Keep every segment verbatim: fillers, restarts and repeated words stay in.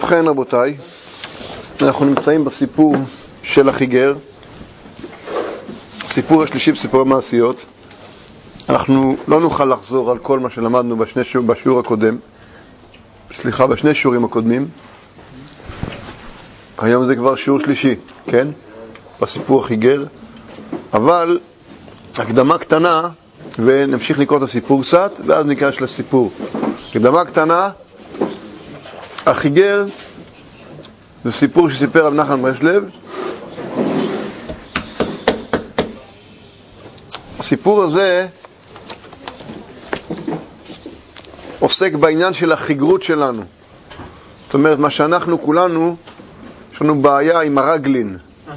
ובכן רבותיי, אנחנו נמצאים בסיפור של החיגר, סיפור השלישי בסיפור המעשיות. אנחנו לא נוכל לחזור על כל מה שלמדנו בשני שיעור, בשיעור הקודם, סליחה, בשני שיעורים הקודמים. היום זה כבר שיעור שלישי, כן? בסיפור החיגר. אבל הקדמה קטנה, ונמשיך לקרוא את הסיפור קצת, ואז ניגש לסיפור. הקדמה קטנה, החיגר זה סיפור שסיפר רב נחמן ברסלב. הסיפור הזה עוסק בעניין של החיגרות שלנו. זאת אומרת, מה שאנחנו כולנו, יש לנו בעיה עם הרגלין.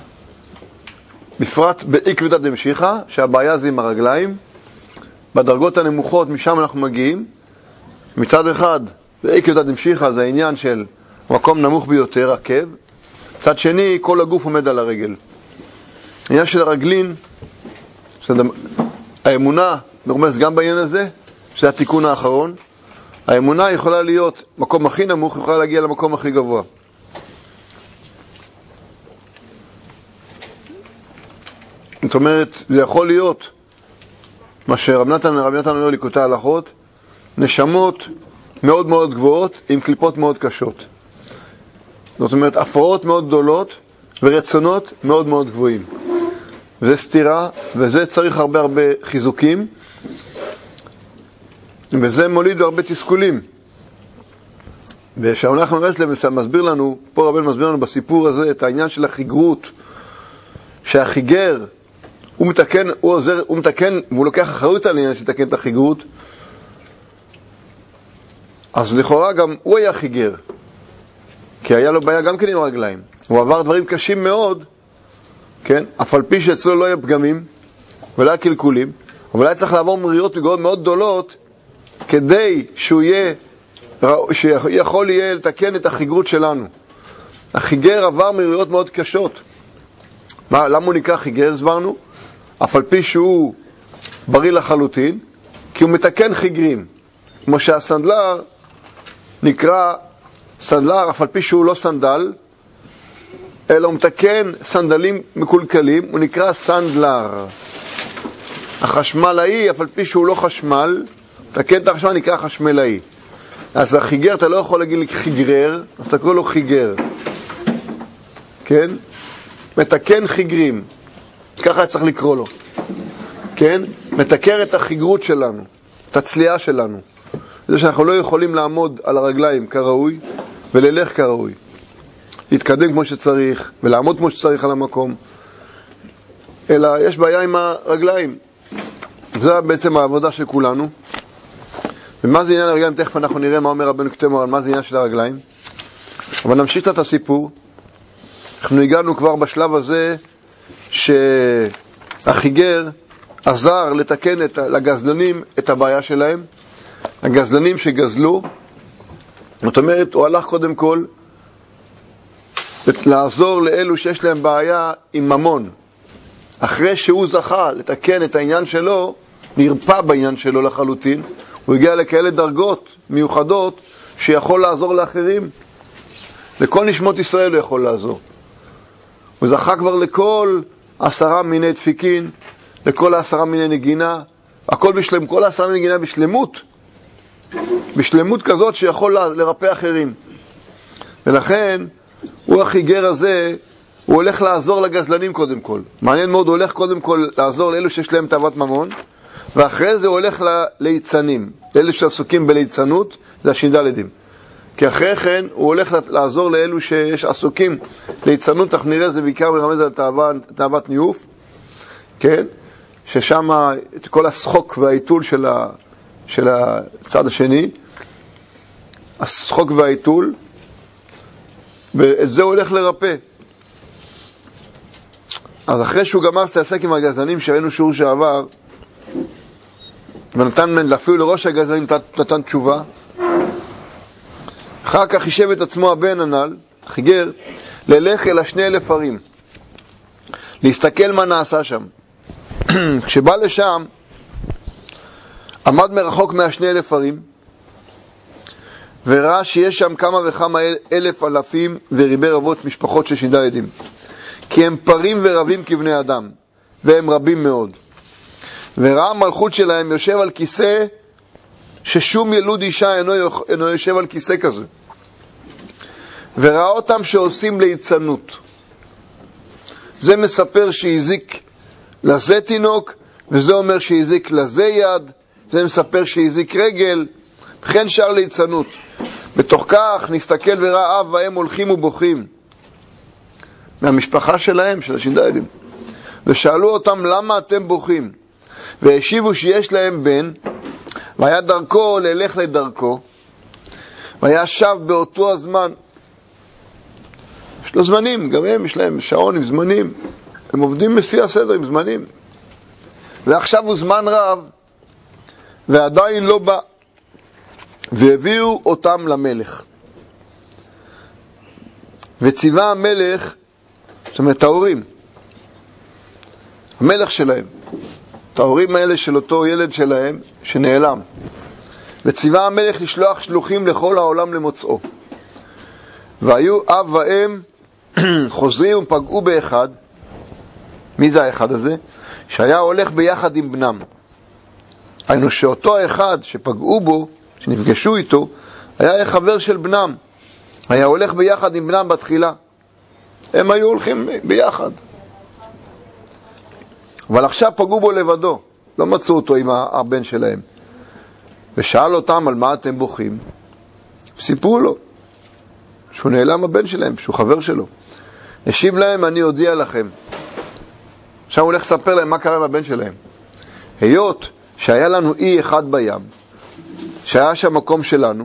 בפרט בעקבתא דמשיחא, שהבעיה זה עם הרגליים. בדרגות הנמוכות, משם אנחנו מגיעים. מצד אחד, בעקבתא דמשיחא זה העניין של מקום נמוך ביותר, עקב. מצד שני, כל הגוף עומד על הרגל. העניין של הרגלין, האמונה מרומז גם בעניין הזה, שזה התיקון האחרון. האמונה יכולה להיות מקום הכי נמוך, יכולה להגיע למקום הכי גבוה. זאת אומרת, זה יכול להיות מה שרב נתן, רב נתן אומר ליקוטי הלכות, נשמות מאוד מאוד גבוהות עם קליפות מאוד קשות. זאת אומרת, הפרעות מאוד גדולות ורצונות מאוד מאוד גבוהים. זה סתירה, וזה צריך הרבה הרבה חיזוקים, וזה מוליד הרבה תסכולים. ושרב נחמן ברסלב מסביר לנו, פה רבן מסביר לנו בסיפור הזה את העניין של החיגרות, שהחיגר הוא מתקן, הוא עוזר, הוא מתקן, והוא לוקח אחריות על העניין שתקן את החיגרות. אז לכאורה גם הוא היה חיגר, כי היה לו בעיה גם כן עם הרגליים. הוא עבר דברים קשים מאוד, כן? אף על פי שאצלו לא היה פגמים ולא היה קלקולים, אבל היה צריך לעבור מרירות מגורות מאוד גדולות כדי שהוא יהיה, שיכול יהיה לתקן את החיגרות שלנו. החיגר עבר מרירות מאוד קשות. מה, למה הוא נקרא חיגר? הסברנו. אף על פי שהוא בריא לחלוטין, כי הוא מתקן חיגרים. כמו שהסנדלר נקרא סנדלר, אף על פי שהוא לא סנדל, אלא הוא מתקן סנדלים מקולקלים, הוא נקרא סנדלר. החשמלאי, אף על פי שהוא לא חשמל, מתקן את החשמל, נקרא חשמלאי. אז החיגר, אתה לא יכול להגיד לי חיגרר, אז אתה קורא לו חיגר. כן? מתקן חיגרים. ככה צריך לקרוא לו. כן? מתקר את החיגרות שלנו, את הצליעה שלנו. זה שאנחנו לא יכולים לעמוד על הרגליים כראוי, וללך כראוי. להתקדם כמו שצריך, ולעמוד כמו שצריך על המקום. אלא יש בעיה עם הרגליים. זה בעצם העבודה של כולנו. ומה זה עניין הרגליים? תכף אנחנו נראה מה אומר רבנו קטמר על מה זה עניין של הרגליים. אבל נמשיך את הסיפור. אנחנו הגענו כבר בשלב הזה שהחיגר עזר לתקן את, לגזלנים את הבעיה שלהם. הגזלנים שגזלו, זאת אומרת, הוא הלך קודם כל לעזור לאלו שיש להם בעיה עם ממון. אחרי שהוא זכה לתקן את העניין שלו, נרפא בעניין שלו לחלוטין, הוא הגיע לכאלה דרגות מיוחדות שיכול לעזור לאחרים. לכל נשמות ישראל הוא יכול לעזור. הוא זכה כבר לכל עשרה מיני דפיקין, לכל עשרה מיני נגינה, הכל בשלם, כל עשרה מיני נגינה בשלמות. בשלמות כזאת שיכול לרפא אחרים. ולכן, הוא החיגר הזה, הוא הולך לעזור לגזלנים קודם כל. מעניין מאוד, הוא הולך קודם כל לעזור לאלו שיש להם תאוות ממון, ואחרי זה הוא הולך לליצנים. לאלו שעסוקים בליצנות, זה השינדלדים. כי אחרי כן, הוא הולך לעזור לאלו שיש עסוקים ליצנות, אך נראה זה בעיקר מרמז על תאוות ניאוף, כן? ששם את כל השחוק והעיתול של, ה, של הצד השני, השחוק והעיתול, ואת זה הוא הולך לרפא. אז אחרי שהוא גמר להתעסק עם הגזלנים שראינו שיעור שעבר, ונתן אפילו לראש הגזלנים נתן תשובה, אחר כך חישב את עצמו הבן הנ"ל, חיגר, ללך אל השני אלף ערים, להסתכל מה נעשה שם. כשבא לשם, עמד מרחוק מהשני אלף ערים, וראה שיש שם כמה וכמה אלף אלפים וריבי רבות משפחות של שינדה עדים, כי הם פרים ורבים כבני אדם, והם רבים מאוד. וראה המלכות שלהם יושב על כיסא ששום ילוד אישה אינו, אינו יושב על כיסא כזה. וראה אותם שעושים ליצנות. זה מספר שהזיק לזה תינוק, וזה אומר שהזיק לזה יד, זה מספר שהזיק רגל, וכן שאר ליצנות. בתוך כך נסתכל וראה אב והם הולכים ובוכים מהמשפחה שלהם, של השינדה עדים. ושאלו אותם למה אתם בוכים, והשיבו שיש להם בן, והיה דרכו ללך לדרכו, והיה שב באותו הזמן. יש לו זמנים, גם הם יש להם שעון עם זמנים, הם עובדים לפי הסדר עם זמנים. ועכשיו הוא זמן רב ועדיין לא בא, והביאו אותם למלך. וציווה המלך, זאת אומרת ההורים, המלך שלהם, את ההורים האלה של אותו ילד שלהם שנעלם, וציווה המלך לשלוח שלוחים לכל העולם למוצאו. והיו אב ואם חוזרים ופגעו באחד. מי זה האחד הזה? שהיה הולך ביחד עם בנם. היינו שאותו האחד שפגעו בו, שנפגשו איתו, היה חבר של בנם, היה הולך ביחד עם בנם בתחילה, הם היו הולכים ביחד, אבל עכשיו פגעו בו לבדו, לא מצאו אותו עם הבן שלהם. ושאל אותם על מה אתם בוכים, סיפרו לו שהוא נעלם הבן שלהם, שהוא חבר שלו. השיב להם, אני אודיע לכם. עכשיו הוא הולך לספר להם מה קרה עם הבן שלהם. היות שהיה לנו אי אחד בים, שהיה שם מקום שלנו,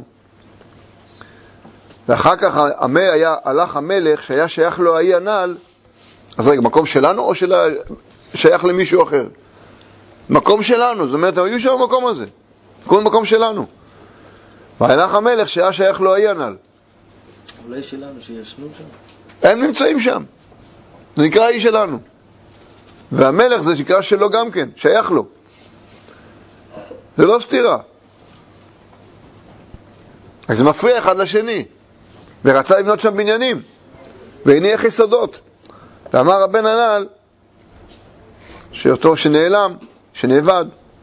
ואחר כך היה, הלך המלך שהיה שייך לו האי הנעל. אז רגע, מקום שלנו או שלה, שייך למישהו אחר? מקום שלנו, זאת אומרת, היו שם במקום הזה, כל מקום שלנו. והלך המלך שהיה שייך לו האי הנעל. אולי שלנו שישנו שם? הם נמצאים שם, זה נקרא האי שלנו. והמלך זה נקרא שלו גם כן, שייך לו. זה לא סתירה. אז זה מפריע אחד לשני. ורצה לבנות שם בניינים, והניח יסודות. ואמר הבן הנעל, שאותו שנעלם, שנאבד,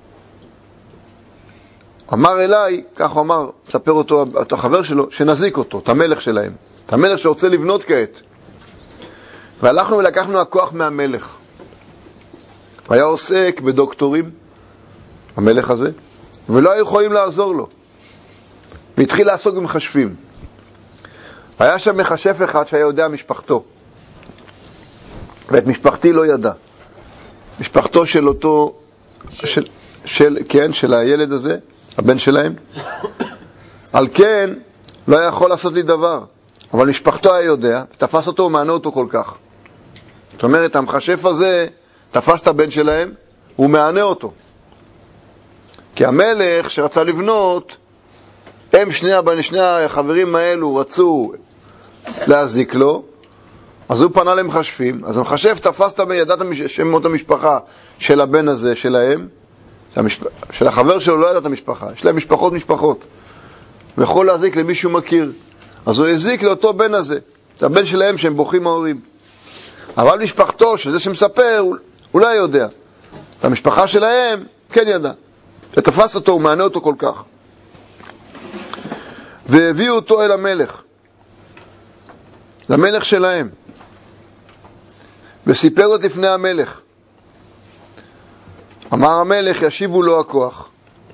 אמר אליי, כך הוא אמר, מספר אותו, את החבר שלו, שנזיק אותו, את המלך שלהם, את המלך שרוצה לבנות כעת. והלכנו ולקחנו הכוח מהמלך. היה עוסק בדוקטורים, המלך הזה, ולא היו יכולים לעזור לו. והתחיל לעסוק במחשבים. היה שם מחשב אחד שהיה יודע משפחתו, ואת משפחתי לא ידע. משפחתו של אותו, של, של, כן, של הילד הזה, הבן שלהם. על כן, לא היה יכול לעשות לי דבר. אבל משפחתו היה יודע, תפס אותו ומענה אותו כל כך. זאת אומרת, המחשב הזה תפס את הבן שלהם, הוא מענה אותו. כי המלך שרצה לבנות, הם שני, שני החברים האלו רצו להזיק לו, אז הוא פנה למחשבים, אז המחשב תפס את ידעת שמות המשפחה של הבן הזה, שלהם, של החבר שלו לא ידעת המשפחה, יש להם משפחות משפחות, ויכול להזיק למישהו מכיר, אז הוא הזיק לאותו בן הזה, זה הבן שלהם שהם בוכים ההורים. אבל משפחתו, שזה שמספר, הוא, הוא לא יודע. את המשפחה שלהם, כן ידע. שתפס אותו, הוא מענה אותו כל כך. והביאו אותו אל המלך, למלך שלהם, וסיפר זאת לפני המלך. אמר המלך, ישיבו לו הכוח.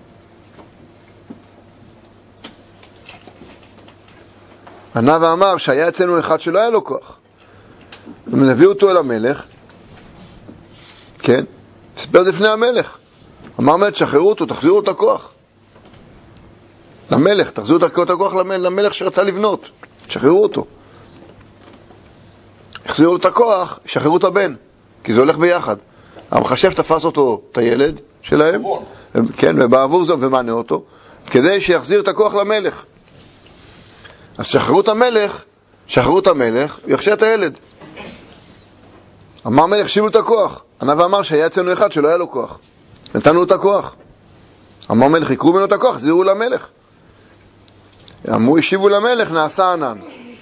ענה ואמר שהיה אצלנו אחד שלא היה לו כוח. הביאו אותו אל המלך, כן, סיפר לפני המלך. אמר המלך, תשחררו אותו, תחזירו את הכוח למלך, תחזירו את הכוח למלך שרצה לבנות, תשחררו אותו. החזירו את הכוח, שחררו את הבן, כי זה הולך ביחד. המחשב תפס אותו, את הילד שלהם, כן, ובעבור זה ומענה אותו, כדי שיחזיר את הכוח למלך. אז שחררו את המלך, שחררו את המלך, יחשה את הילד. אמר המלך, שיבו את הכוח. ענה ואמר שהיה אצלנו אחד שלא היה לו כוח, נתנו לו את הכוח. אמר המלך, יקרו ממנו את הכוח, זירו למלך. אמרו, השיבו למלך, נעשה ענן.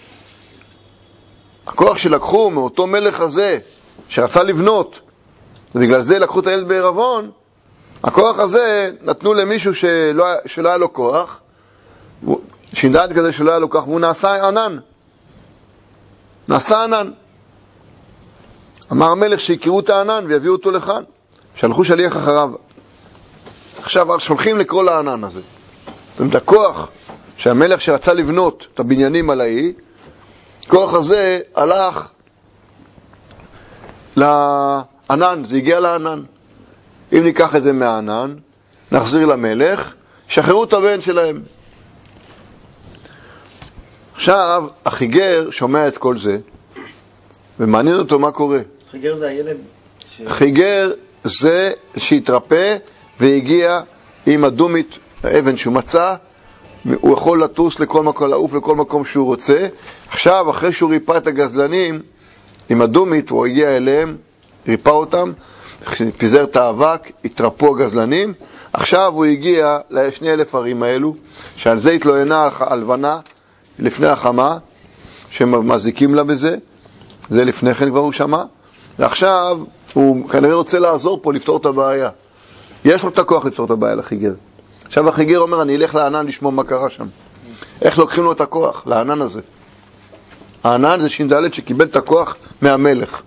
הכוח שלקחו מאותו מלך הזה, שרצה לבנות, ובגלל זה לקחו את הילד בערבון, הכוח הזה נתנו למישהו שלא, שלא היה לו כוח, שינדד כזה שלא היה לו כוח, והוא נעשה ענן. נעשה ענן. אמר המלך שיקראו את הענן ויביאו אותו לכאן. שלחו שליח אחריו. עכשיו שולחים לקרוא לענן הזה. זאת אומרת, הכוח שהמלך שרצה לבנות את הבניינים על האי, הכוח הזה הלך לענן, זה הגיע לענן. אם ניקח את זה מהענן, נחזיר למלך, שחררו את הבן שלהם. עכשיו, החיגר שומע את כל זה, ומעניין אותו מה קורה. חיגר זה הילד ש... חיגר זה שהתרפא והגיע עם הדומית, האבן שהוא מצא, הוא יכול לטוס לכל מקום, לעוף לכל מקום שהוא רוצה. עכשיו, אחרי שהוא ריפא את הגזלנים, עם הדומית, הוא הגיע אליהם, ריפא אותם, פיזר את האבק, התרפו הגזלנים. עכשיו הוא הגיע לשני אלף ערים האלו, שעל זה התלוננה הלבנה לפני החמה, שמזיקים לה בזה. זה לפני כן כבר הוא שמע. ועכשיו הוא כנראה רוצה לעזור פה לפתור את הבעיה. יש לו את הכוח לפתור את הבעיה לחיגר. עכשיו החיגר אומר, אני אלך לענן לשמוע מה קרה שם. איך לוקחים לו את הכוח? לענן הזה. הענן זה שינדלת שקיבל את הכוח מהמלך.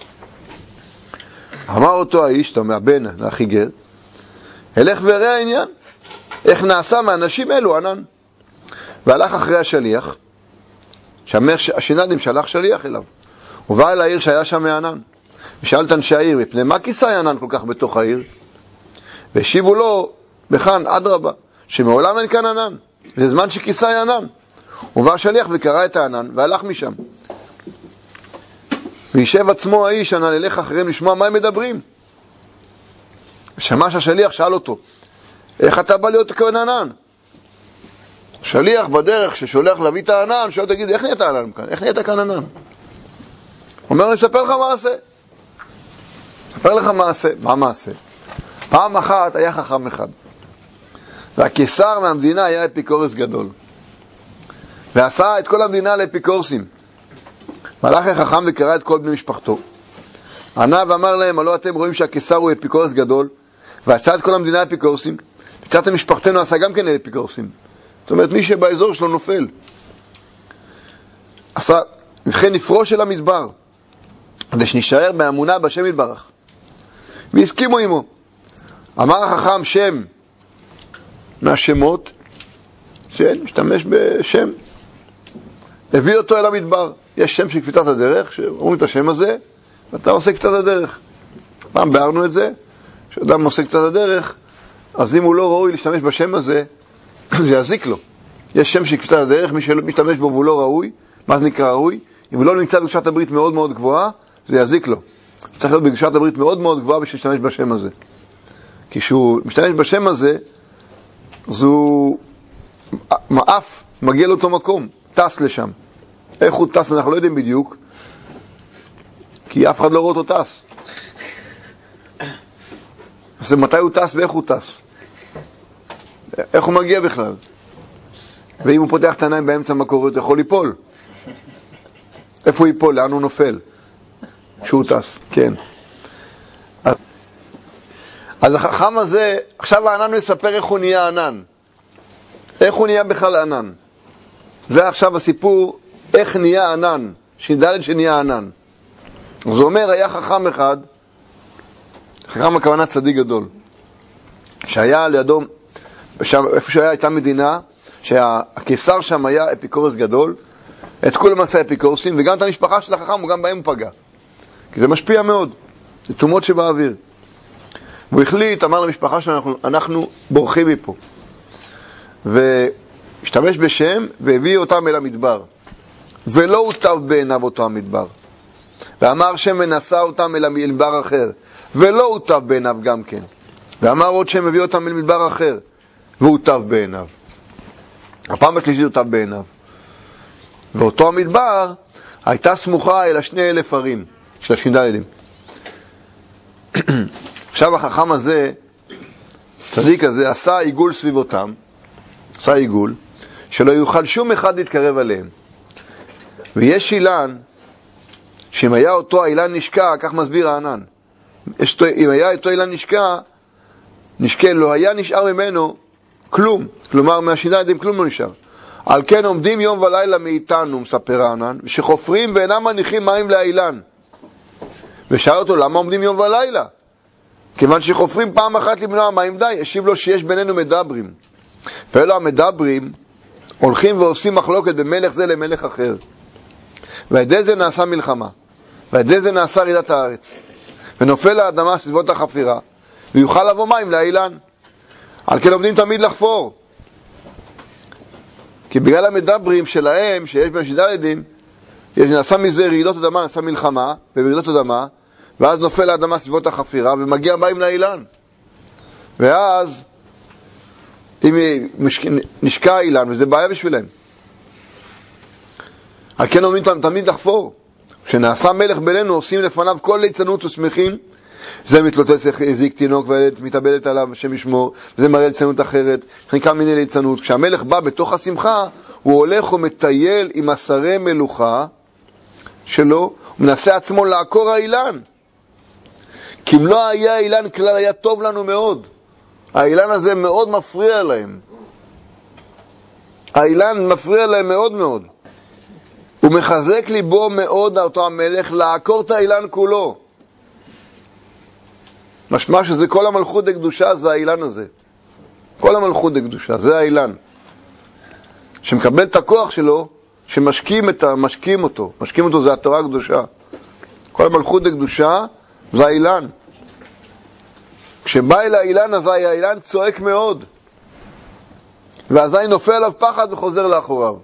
אמר אותו האיש, אתה מהבן לחיגר, הלך וראה העניין. איך נעשה מהאנשים אלו ענן. והלך אחרי השליח, השינדים שלח שליח אליו. הוא בא אל העיר שהיה שם מענן. ושאל את אנשי העיר, מפני מה כיסה הענן כל כך בתוך העיר? והשיבו לו, בכאן, אדרבה, שמעולם אין כאן ענן. זה זמן שכיסה הענן. הוא בא השליח וקרא את הענן, והלך משם. וישב עצמו האיש, ענן ילך אחריהם לשמוע מה הם מדברים. שמע שהשליח שאל אותו, איך אתה בא להיות כאן ענן? שליח בדרך ששולח להביא את הענן, שואל תגיד, איך נהיית הענן כאן? איך נהיית כאן ענן? אומר, אני אספר לך מעשה. אספר לך מעשה. מה מעשה? פעם אחת היה חכם אחד. והקיסר מהמדינה היה אפיקורס גדול. ועשה את כל המדינה לאפיקורסים. והלך לחכם וקרא את כל בני משפחתו. ענה ואמר להם, הלא אתם רואים שהקיסר הוא אפיקורס גדול, ועשה את כל המדינה לאפיקורסים. וצאת משפחתנו עשה גם כן לאפיקורסים. זאת אומרת, מי שבאזור שלו נופל. עשה, וכן נפרוש אל המדבר. כדי שנשאר באמונה בשם יתברך. והסכימו עמו. אמר החכם שם מהשמות, כן, משתמש בשם. הביא אותו אל המדבר. יש שם של קפיצת הדרך, שאומרים את השם הזה, ואתה עושה קצת הדרך. פעם בארנו את זה, שאדם עושה קצת הדרך, אז אם הוא לא ראוי להשתמש בשם הזה, זה יזיק לו. יש שם של קפיצת הדרך, מי שמשתמש בו והוא לא ראוי, מה זה נקרא ראוי? אם הוא לא נמצא בקדושת הברית מאוד מאוד גבוהה, זה יזיק לו. צריך להיות בקדושת הברית מאוד מאוד גבוהה בשביל להשתמש בשם הזה. כי כשהוא משתמש בשם הזה, אז הוא מאף מגיע לאותו מקום, טס לשם. איך הוא טס אנחנו לא יודעים בדיוק, כי אף אחד לא רואה אותו טס. אז מתי הוא טס ואיך הוא טס? איך הוא מגיע בכלל? ואם הוא פותח את העיניים באמצע המקורות, הוא יכול ליפול. איפה הוא ייפול? לאן הוא נופל? כשהוא טס, כן. אז החכם הזה, עכשיו הענן הוא יספר איך הוא נהיה ענן. איך הוא נהיה בכלל ענן. זה עכשיו הסיפור, איך נהיה ענן. שינדלת שנהיה ענן. אז הוא אומר, היה חכם אחד, חכם הכוונה צדיק גדול, שהיה לידו, שם, איפה שהיה הייתה מדינה, שהקיסר שם היה אפיקורס גדול, את כולם עשה אפיקורסים, וגם את המשפחה של החכם, הוא גם בהם פגע. כי זה משפיע מאוד. זה תומות שבאוויר. והוא החליט, אמר למשפחה שלנו, אנחנו, אנחנו בורחים מפה. והשתמש בשם, והביא אותם אל המדבר. ולא הוטב בעיניו אותו המדבר. ואמר שם ונשא אותם אל המדבר אחר. ולא הוטב בעיניו גם כן. ואמר עוד שם הביא אותם אל מדבר אחר. והוטב בעיניו. הפעם השלישית הוטב בעיניו. ואותו המדבר הייתה סמוכה אל השני אלף ערים של השינדלדים. עכשיו החכם הזה, צדיק הזה, עשה עיגול סביב אותם, עשה עיגול, שלא יוכל שום אחד להתקרב עליהם. ויש אילן, שאם היה אותו האילן נשקע, כך מסביר הענן, יש, אם היה אותו אילן נשקע, נשקע, לא היה נשאר ממנו כלום, כלומר מהשיניים עדים כלום לא נשאר. על כן עומדים יום ולילה מאיתנו, מספר הענן, שחופרים ואינם מניחים מים לאילן. ושאל אותו, למה עומדים יום ולילה? כיוון שחופרים פעם אחת למנוע מים, די. השיב לו שיש בינינו מדברים. ואלו המדברים הולכים ועושים מחלוקת במלך זה למלך אחר. ועדי זה נעשה מלחמה. ועדי זה נעשה רעידת הארץ. ונופל האדמה סביבות החפירה, ויוכל לבוא מים לאילן. על כן עומדים תמיד לחפור. כי בגלל המדברים שלהם, שיש בין שדלדים, נעשה מזה רעידות אדמה, נעשה מלחמה, וברעידות אדמה, ואז נופל האדמה סביבות החפירה, ומגיע מים לאילן. ואז, אם נשקע האילן, וזה בעיה בשבילם. על כן עומדים תמיד לחפור. כשנעשה מלך בינינו, עושים לפניו כל ליצנות ושמחים, זה מתלוטס הזיק תינוק והילד מתאבלת עליו השם ישמור, וזה מראה ליצנות אחרת, חלקה מיני ליצנות. כשהמלך בא בתוך השמחה, הוא הולך ומטייל עם עשרי מלוכה שלו, הוא מנסה עצמו לעקור האילן. כי אם לא היה האילן כלל, היה טוב לנו מאוד. האילן הזה מאוד מפריע להם. האילן מפריע להם מאוד מאוד. הוא מחזק ליבו מאוד אותו המלך לעקור את האילן כולו. משמע שזה כל המלכות הקדושה, זה האילן הזה. כל המלכות הקדושה, זה האילן. שמקבל את הכוח שלו, שמשקים את ה... משקים אותו. משקים אותו זה התורה הקדושה. כל המלכות הקדושה, זה האילן. כשבא אל האילן, אז האילן צועק מאוד. ואזי נופל עליו פחד וחוזר לאחוריו.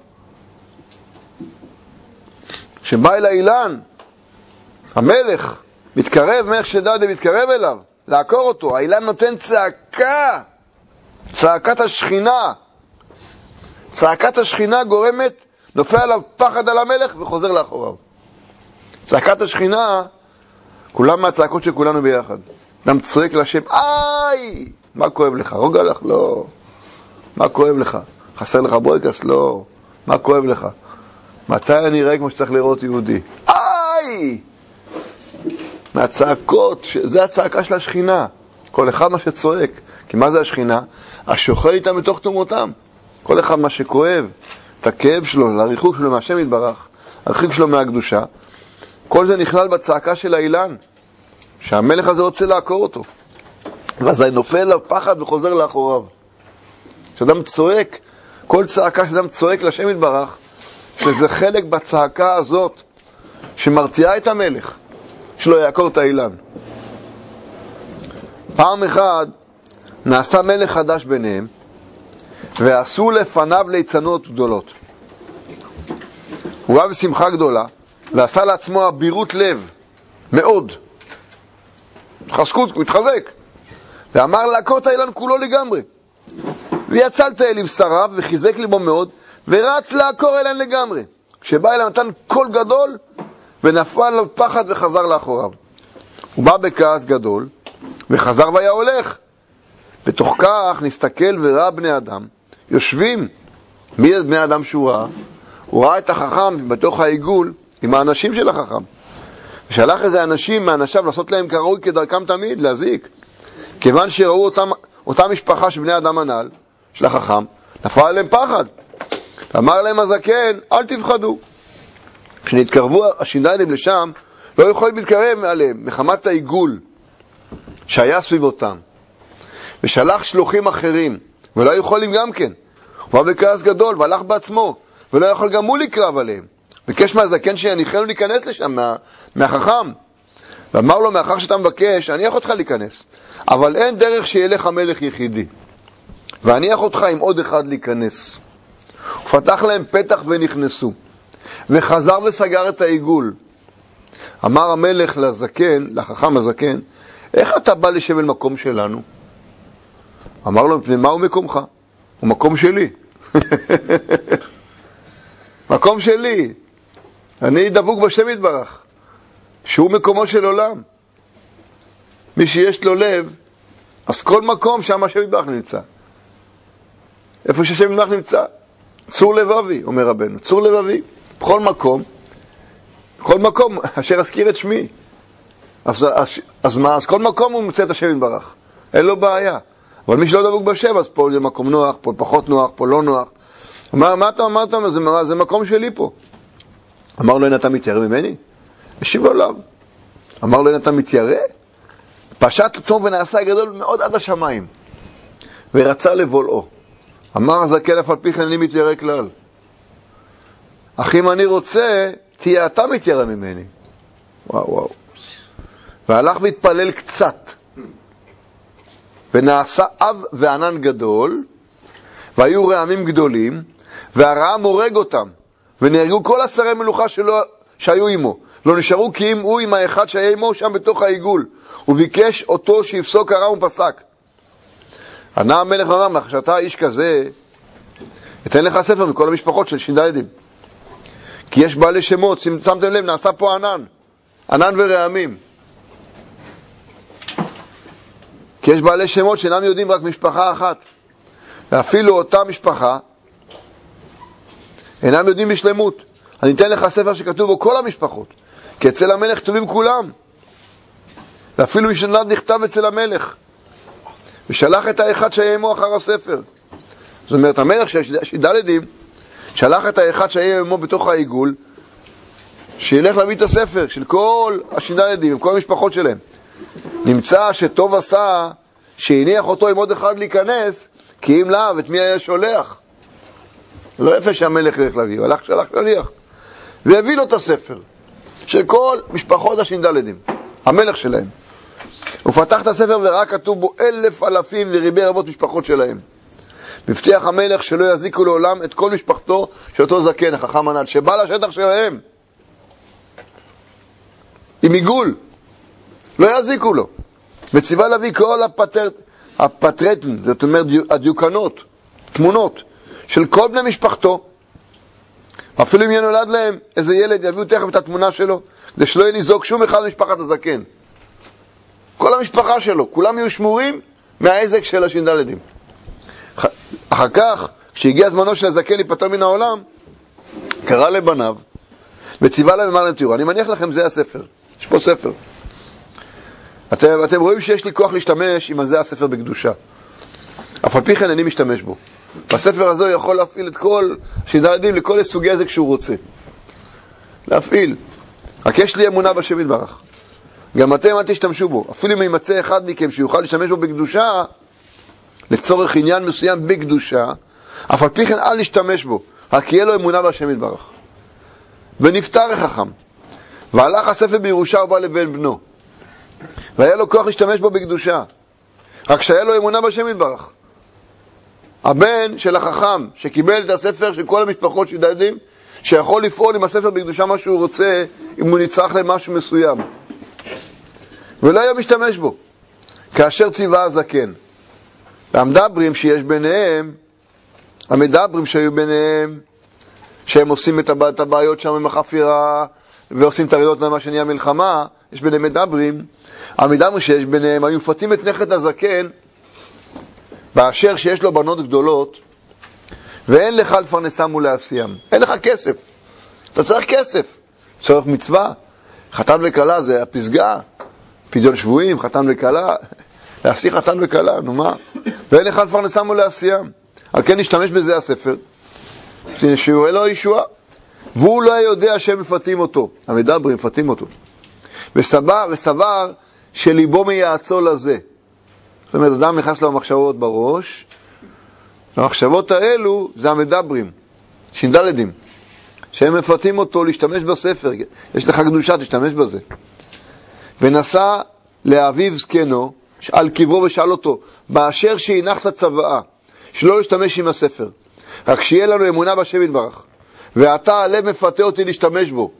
כשבא אל האילן, המלך מתקרב, מלך שדדה מתקרב אליו, לעקור אותו. האילן נותן צעקה, צעקת השכינה. צעקת השכינה גורמת, נופל עליו פחד על המלך וחוזר לאחוריו. צעקת השכינה, כולם מהצעקות של כולנו ביחד. אדם צועק לשם, איי! מה כואב לך? רוגע לך? לא. מה כואב לך? חסר לך בויקס? לא. מה כואב לך? מתי אני אראה כמו שצריך לראות יהודי? איי! מהצעקות, זה הצעקה של השכינה. כל אחד מה שצועק. כי מה זה השכינה? השוחל איתם בתוך תומותם. כל אחד מה שכואב, את הכאב שלו, לריחוק שלו מהשם יתברך, הריחוק שלו מהקדושה, כל זה נכלל בצעקה של האילן, שהמלך הזה רוצה לעקור אותו. ואז נופל עליו פחד וחוזר לאחוריו. כשאדם צועק, כל צעקה שאדם צועק לשם יתברך, שזה חלק בצעקה הזאת, שמרתיעה את המלך, שלא יעקור את האילן. פעם אחד נעשה מלך חדש ביניהם, ועשו לפניו ליצנות גדולות. הוא ראה בשמחה גדולה, ועשה לעצמו אבירות לב, מאוד. חזקות, הוא התחזק. ואמר לעקור את האילן כולו לגמרי. ויצא לטייל עם שריו, וחיזק ליבו מאוד, ורץ לעקור האילן לגמרי. כשבא אליו נתן קול גדול, ונפל עליו פחד וחזר לאחוריו. הוא בא בכעס גדול, וחזר והיה הולך. בתוך כך נסתכל וראה בני אדם, יושבים. מי זה בני אדם שהוא ראה? הוא ראה את החכם בתוך העיגול עם האנשים של החכם. ושלח איזה אנשים מאנשיו לעשות להם כראוי כדרכם תמיד, להזיק. כיוון שראו אותם, אותה משפחה של בני אדם הנ"ל, של החכם, נפל עליהם פחד. ואמר להם הזקן, אל תפחדו. כשנתקרבו השיניים לשם, לא יכולים להתקרב עליהם, מחמת העיגול שהיה סביב אותם. ושלח שלוחים אחרים, ולא יכולים גם כן. הוא בא בכעס גדול, והלך בעצמו, ולא יכול גם הוא לקרב עליהם. ביקש מהזקן שיניחנו להיכנס לשם, מה, מהחכם. ואמר לו, מאחר שאתה מבקש, אניח אותך להיכנס. אבל אין דרך שילך המלך יחידי. ואניח אותך עם עוד אחד להיכנס. הוא פתח להם פתח ונכנסו. וחזר וסגר את העיגול. אמר המלך לזקן, לחכם הזקן, איך אתה בא לשבל מקום שלנו? אמר לו, מפני מהו מקומך? הוא מקום שלי. מקום שלי. אני דבוק בשם יתברך, שהוא מקומו של עולם. מי שיש לו לב, אז כל מקום שם השם יתברך נמצא. איפה שהשם יתברך נמצא, צור לבבי, אומר רבנו, צור לבבי, בכל מקום, בכל מקום, אשר אזכיר את שמי. אז, אז, אז מה, אז כל מקום הוא מוצא את השם יתברך, אין לו בעיה. אבל מי שלא דבוק בשם, אז פה זה מקום נוח, פה פחות נוח, פה לא נוח. מה, מה אתה אמרת? זה, זה מקום שלי פה. אמר לו, אין אתה מתיירא ממני? השיב לו עליו. אמר לו, אין אתה מתיירא? פשט עצמו ונעשה גדול מאוד עד השמיים. ורצה לבולעו. אמר הזקן, אף על פי כן אני מתיירא כלל. אך אם אני רוצה, תהיה אתה מתיירא ממני. וואו וואו. והלך והתפלל קצת. ונעשה אב וענן גדול, והיו רעמים גדולים, והרעם הורג אותם, ונהרגו כל עשרי מלוכה שלו, שהיו עמו. לא נשארו כי אם הוא עם האחד שהיה עמו שם בתוך העיגול, וביקש אותו שיפסוק הרעם ופסק. ענה המלך הרמח, שאתה איש כזה, אתן לך ספר מכל המשפחות של ש"ד. כי יש בעלי שמות, שמתם לב, נעשה פה ענן, ענן ורעמים. כי יש בעלי שמות שאינם יודעים רק משפחה אחת. ואפילו אותה משפחה אינם יודעים בשלמות. אני אתן לך ספר שכתוב בו כל המשפחות, כי אצל המלך כתובים כולם. ואפילו מי שנולד נכתב אצל המלך. ושלח את האחד שהיה עמו אחר הספר. זאת אומרת, המלך שדלדים שלח את האחד שהיה עמו בתוך העיגול, שילך להביא את הספר של כל השדלדים, עם כל המשפחות שלהם. נמצא שטוב עשה שהניח אותו עם עוד אחד להיכנס, כי אם לאו, את מי היה שולח? לא יפה שהמלך ילך להביא, הוא הלך שלח שליח. והביא לו את הספר של כל משפחות השדלדים, המלך שלהם. הוא פתח את הספר וראה כתוב בו אלף אלפים וריבי רבות משפחות שלהם. מבטיח המלך שלא יזיקו לעולם את כל משפחתו של אותו זקן, החכם הנ"ל, שבא לשטח שלהם עם עיגול, לא יזיקו לו. וציווה להביא כל הפטרט, הפטרטן, זאת אומרת הדיוקנות, תמונות של כל בני משפחתו. אפילו אם ינולד להם איזה ילד, יביאו תכף את התמונה שלו, כדי שלא יניזוק שום אחד משפחת הזקן. כל המשפחה שלו, כולם יהיו שמורים מהעזק של הש"דלדים. אחר כך, כשהגיע זמנו של הזקן להיפטר מן העולם, קרא לבניו וציווה להם ואמר להם, תראו, אני מניח לכם זה הספר, יש פה ספר. אתם, אתם רואים שיש לי כוח להשתמש עם זה הספר בקדושה. אף על פי כן אני משתמש בו. בספר הזה הוא יכול להפעיל את כל הש"דלדים לכל סוגי עזק שהוא רוצה. להפעיל. רק יש לי אמונה בשם יתברך. גם אתם אל תשתמשו בו. אפילו אם יימצא אחד מכם שיוכל להשתמש בו בקדושה, לצורך עניין מסוים בקדושה, אף על פי כן אל להשתמש בו. רק יהיה לו אמונה בשם יתברך. ונפטר החכם. והלך הספר בירושה ובא לבן בנו. והיה לו כוח להשתמש בו בקדושה. רק שהיה לו אמונה בשם יתברך. הבן של החכם שקיבל את הספר של כל המשפחות שדלדים, שיכול לפעול עם הספר בקדושה מה שהוא רוצה, אם הוא נצטרך למשהו מסוים. ולא היה משתמש בו. כאשר ציווה הזקן. והמדברים שיש ביניהם, המדברים שהיו ביניהם, שהם עושים את הבעיות שם עם החפירה, ועושים את הרעידות למה שנהיה מלחמה, יש ביניהם מדברים, המדברים שיש ביניהם, היו מפתים את נכד הזקן, באשר שיש לו בנות גדולות, ואין לך לפרנסם ולעשיים. אין לך כסף. אתה צריך כסף. צריך מצווה. חתן וכלה זה הפסגה. פדיון שבויים, חתן וכלה. להשיא חתן וכלה, נו מה? ואין לך לפרנסם ולעשיים. על כן נשתמש בזה הספר. שהוא אין לו ישועה. והוא לא יודע שהם מפתים אותו. המדברים מפתים אותו. וסבר, וסבר שליבו מייעצו לזה. זאת אומרת, אדם נכנס לו המחשבות בראש, המחשבות האלו זה המדברים, ש"דלדים, שהם מפתים אותו להשתמש בספר, יש לך קדושה, תשתמש בזה. ונסע לאביו זקנו, על קברו ושאל אותו, באשר שהנחת צוואה, שלא להשתמש עם הספר, רק שיהיה לנו אמונה בשם יתברך, ואתה הלב מפתה אותי להשתמש בו.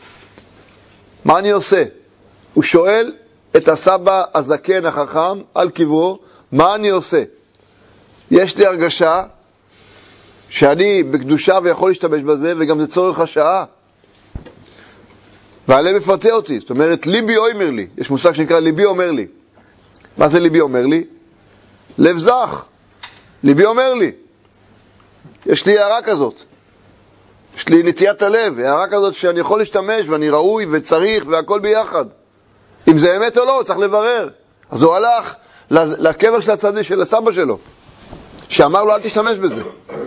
מה אני עושה? הוא שואל את הסבא הזקן החכם על קברו, מה אני עושה? יש לי הרגשה שאני בקדושה ויכול להשתמש בזה, וגם זה צורך השעה. והלב מפתה אותי, זאת אומרת, ליבי אומר לי, יש מושג שנקרא ליבי אומר לי. מה זה ליבי אומר לי? לב זך, ליבי אומר לי. יש לי הערה כזאת. יש לי נטיית הלב, הערה כזאת שאני יכול להשתמש ואני ראוי וצריך והכל ביחד. אם זה אמת או לא, צריך לברר. אז הוא הלך לקבר של הצדיק של הסבא שלו, שאמר לו אל תשתמש בזה.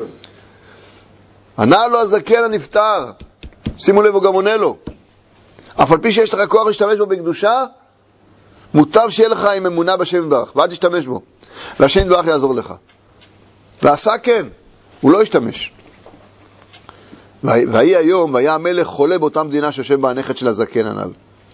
ענה לו הזקן הנפטר, שימו לב, הוא גם עונה לו, אף על פי שיש לך כוח להשתמש בו בקדושה, מוטב שיהיה לך עם אמונה בשם יתברך, ואל תשתמש בו, והשם יתברך יעזור לך. ועשה כן, הוא לא השתמש. והיא היום, והיה המלך חולה באותה מדינה שיושב בה הנכד של הזקן הנ"ל,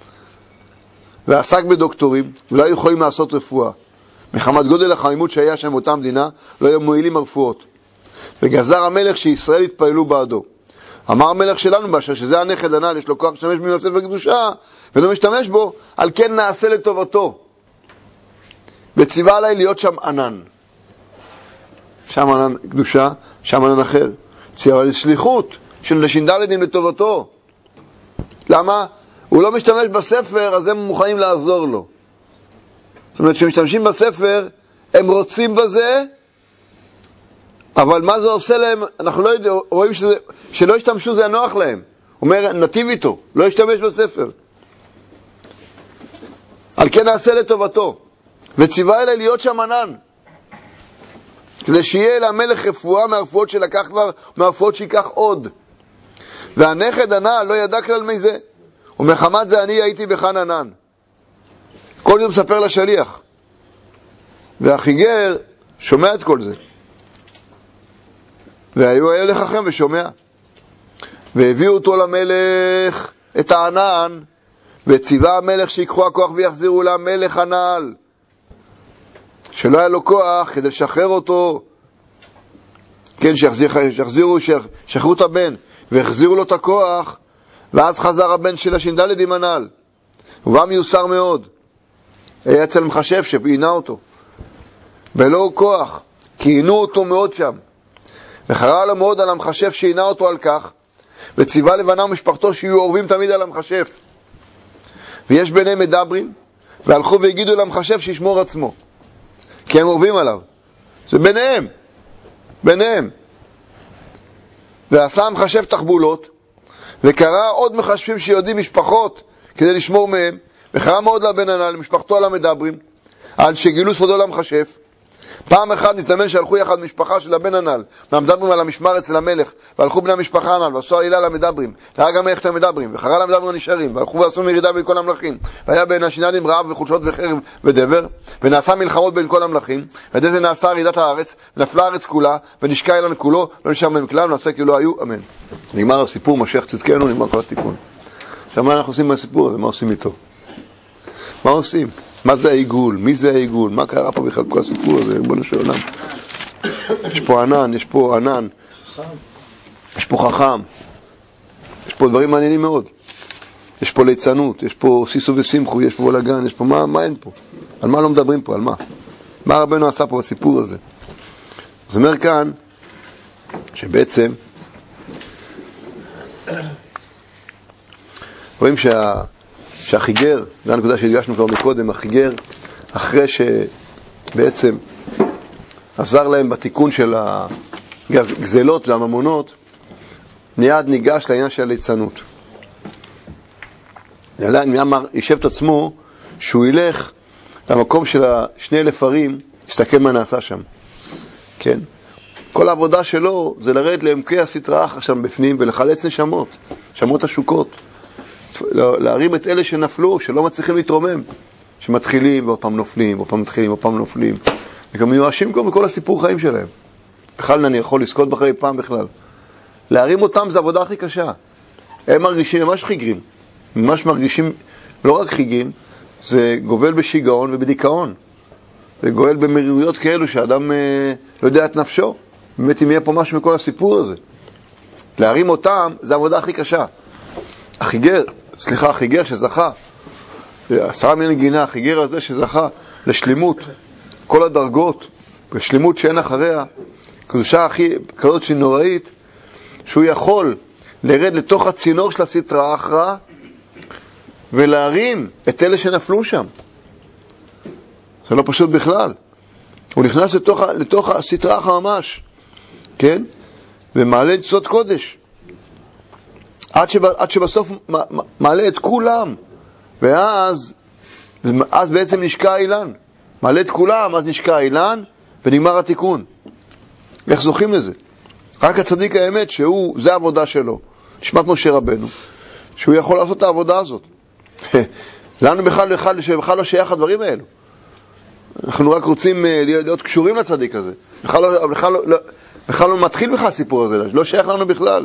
ועסק בדוקטורים, ולא היו יכולים לעשות רפואה. מחמת גודל החמימות שהיה שם באותה מדינה, לא היו מועילים הרפואות. וגזר המלך שישראל התפללו בעדו. אמר המלך שלנו באשר שזה הנכד הנ"ל, יש לו כוח להשתמש במעשה וקדושה, ולא משתמש בו, על כן נעשה לטובתו. וציווה עליי להיות שם ענן. שם ענן קדושה, שם ענן אחר. ציווה עליי שליחות, של שינדלדים לטובתו. למה? הוא לא משתמש בספר, אז הם מוכנים לעזור לו. זאת אומרת, כשמשתמשים בספר, הם רוצים בזה, אבל מה זה עושה להם? אנחנו לא יודעים, רואים שזה, שלא ישתמשו, זה הנוח להם. הוא אומר, נתיב איתו, לא ישתמש בספר. על כן נעשה לטובתו. וציווה אליי להיות שם ענן. כדי שיהיה למלך רפואה מהרפואות שלקח כבר, מהרפואות שיקח עוד. והנכד הנ"ל לא ידע כלל מזה. ומחמת זה אני הייתי בכאן ענן. כל זה מספר לשליח. והחיגר שומע את כל זה. והיו היה לחכם ושומע. והביאו אותו למלך את הענן, וציווה המלך שיקחו הכוח ויחזירו למלך הנ"ל. שלא היה לו כוח כדי לשחרר אותו. כן, שיחזירו, שחררו את הבן, והחזירו לו את הכוח, ואז חזר הבן של השינדלדים הנ"ל. הוא בא מיוסר מאוד. היה אצל מחשב שעינה אותו. ולא כוח, כי עינו אותו מאוד שם. וחרה לו מאוד על המחשב שעינה אותו על כך, וציווה לבנה ומשפחתו שיהיו אורבים תמיד על המחשב. ויש ביניהם מדברים, והלכו והגידו למחשב שישמור עצמו. כי הם אורבים עליו. זה ביניהם. ביניהם. ועשה המחשב תחבולות, וקרא עוד מחשבים שיודעים משפחות כדי לשמור מהם, וחרה מאוד לבן הנ"ל, למשפחתו על המדברים, על שגילו סודו למחשב. פעם אחת נזדמן שהלכו יחד משפחה של הבן הנ"ל, והמדברים על המשמר אצל המלך, והלכו בני המשפחה הנ"ל, ועשו עלילה למדברים, והיה גם איך את המדברים, וחרה למדברים הנשארים, והלכו ועשו מרידה בין כל המלכים, והיה בין השינדלדים רעב וחולשות וחרב ודבר, ונעשה מלחמות בין כל המלכים, ועדי זה נעשה רעידת הארץ, ונפלה הארץ כולה, ונשקע אילן כולו, לא נשאר מהם כלל, ונעשה כאילו היו, אמן. נגמר הסיפור, משיח צדקנו, נגמר כל התיקון. עכשיו מה אנחנו עושים מהסיפור הזה? מה עושים איתו? מה עושים? מה זה העיגול? מי זה העיגול? מה קרה פה בכלל כל הסיפור הזה? בוא נשאר עולם. יש פה ענן, יש פה ענן. יש פה חכם. יש פה דברים מעניינים מאוד. יש פה ליצנות, יש פה סיסו ושמחו, יש פה בלגן, יש פה מה, מה אין פה? על מה לא מדברים פה? על מה? מה רבנו עשה פה בסיפור הזה? זאת אומרת כאן, שבעצם רואים שה... שהחיגר, זו הנקודה שהדגשנו כבר מקודם, החיגר, אחרי שבעצם עזר להם בתיקון של הגזלות והממונות, מיד ניגש לעניין של הליצנות. מיד יישב את עצמו שהוא ילך למקום של שני אלפרים, יסתכל מה נעשה שם. כן? כל העבודה שלו זה לרדת לעמקי הסטרא אחרא שם בפנים ולחלץ נשמות, נשמות השוקות. להרים את אלה שנפלו, שלא מצליחים להתרומם, שמתחילים ועוד פעם נופלים, ועוד פעם מתחילים, ועוד פעם נופלים, וגם מיואשים כבר בכל הסיפור חיים שלהם. בכלל אני יכול לזכות בחיים פעם בכלל. להרים אותם זה עבודה הכי קשה. הם מרגישים ממש חיגרים, ממש מרגישים, לא רק חיגים, זה גובל בשיגעון ובדיכאון. זה גובל במרירויות כאלו שהאדם אה, לא יודע את נפשו. באמת אם יהיה פה משהו מכל הסיפור הזה. להרים אותם זה העבודה הכי קשה. החיגר, סליחה, החיגר שזכה, עשרה מנגינה, החיגר הזה שזכה לשלימות, כל הדרגות, בשלימות שאין אחריה, קדושה הכי, כזאת שהיא נוראית, שהוא יכול לרד לתוך הצינור של הסטרא אחרא, ולהרים את אלה שנפלו שם. זה לא פשוט בכלל. הוא נכנס לתוך, לתוך הסטרא אחרא ממש, כן? ומעלה את צדות קודש. עד, שבא, עד שבסוף מעלה את כולם. ואז, אז בעצם נשקע האילן. מעלה את כולם, אז נשקע האילן, ונגמר התיקון. איך זוכים לזה? רק הצדיק האמת שהוא, זה העבודה שלו. נשמת משה רבנו, שהוא יכול לעשות את העבודה הזאת. לנו בכלל, בכלל, בכלל לא שייך הדברים האלו. אנחנו רק רוצים להיות, להיות קשורים לצדיק הזה. בכלל לא, בכלל לא, בכלל לא מתחיל בכלל הסיפור הזה, לא שייך לנו בכלל.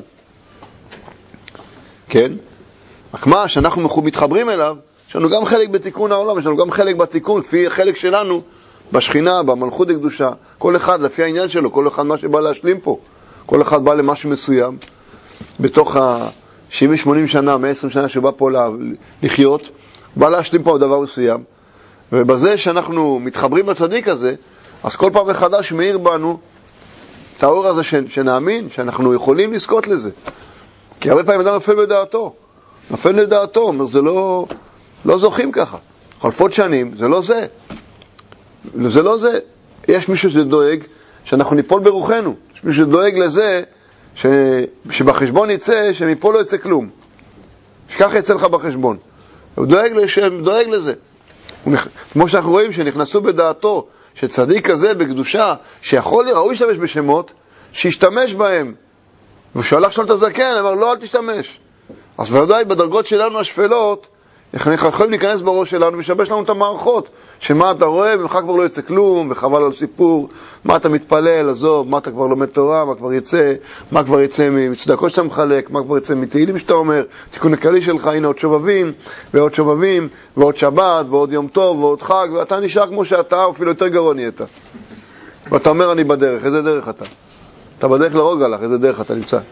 כן? רק מה, שאנחנו מתחברים אליו, יש לנו גם חלק בתיקון העולם, יש לנו גם חלק בתיקון, כפי חלק שלנו בשכינה, במלכות הקדושה. כל אחד לפי העניין שלו, כל אחד מה שבא להשלים פה. כל אחד בא למשהו מסוים, בתוך ה-שבעים שמונים שנה, מאה ועשרים שנה שבא פה לחיות, בא להשלים פה דבר מסוים, ובזה שאנחנו מתחברים לצדיק הזה, אז כל פעם מחדש מאיר בנו את האור הזה ש- שנאמין, שאנחנו יכולים לזכות לזה. כי הרבה פעמים אדם נופל בדעתו, נופל לדעתו, אומר, זה לא, לא זוכים ככה. חולפות שנים, זה לא זה. זה לא זה. יש מישהו שדואג שאנחנו ניפול ברוחנו. יש מישהו שדואג לזה ש... שבחשבון יצא, שמפה לא יצא כלום. שככה יצא לך בחשבון. הוא דואג, לש... דואג לזה. נכ... כמו שאנחנו רואים שנכנסו בדעתו שצדיק כזה בקדושה, שיכול ראוי להשתמש בשמות, שישתמש בהם. ושהוא הלך לשאול את הזקן, אמר, לא, אל תשתמש. אז ודאי בדרגות שלנו השפלות, אנחנו יכולים להיכנס בראש שלנו ושבש לנו את המערכות, שמה אתה רואה, ממך כבר לא יצא כלום, וחבל על סיפור, מה אתה מתפלל, עזוב, מה אתה כבר לומד תורה, מה כבר יצא, מה כבר יצא מצדקות שאתה מחלק, מה כבר יצא מתהילים שאתה אומר, תיקון הכללי שלך, הנה עוד שובבים, ועוד שובבים, ועוד שבת, ועוד יום טוב, ועוד חג, ואתה נשאר כמו שאתה, אפילו יותר גרוע נהיית. ואתה אומר, אני בדרך, איזה דרך אתה? אתה בדרך לרוג עליך, איזה דרך אתה נמצא?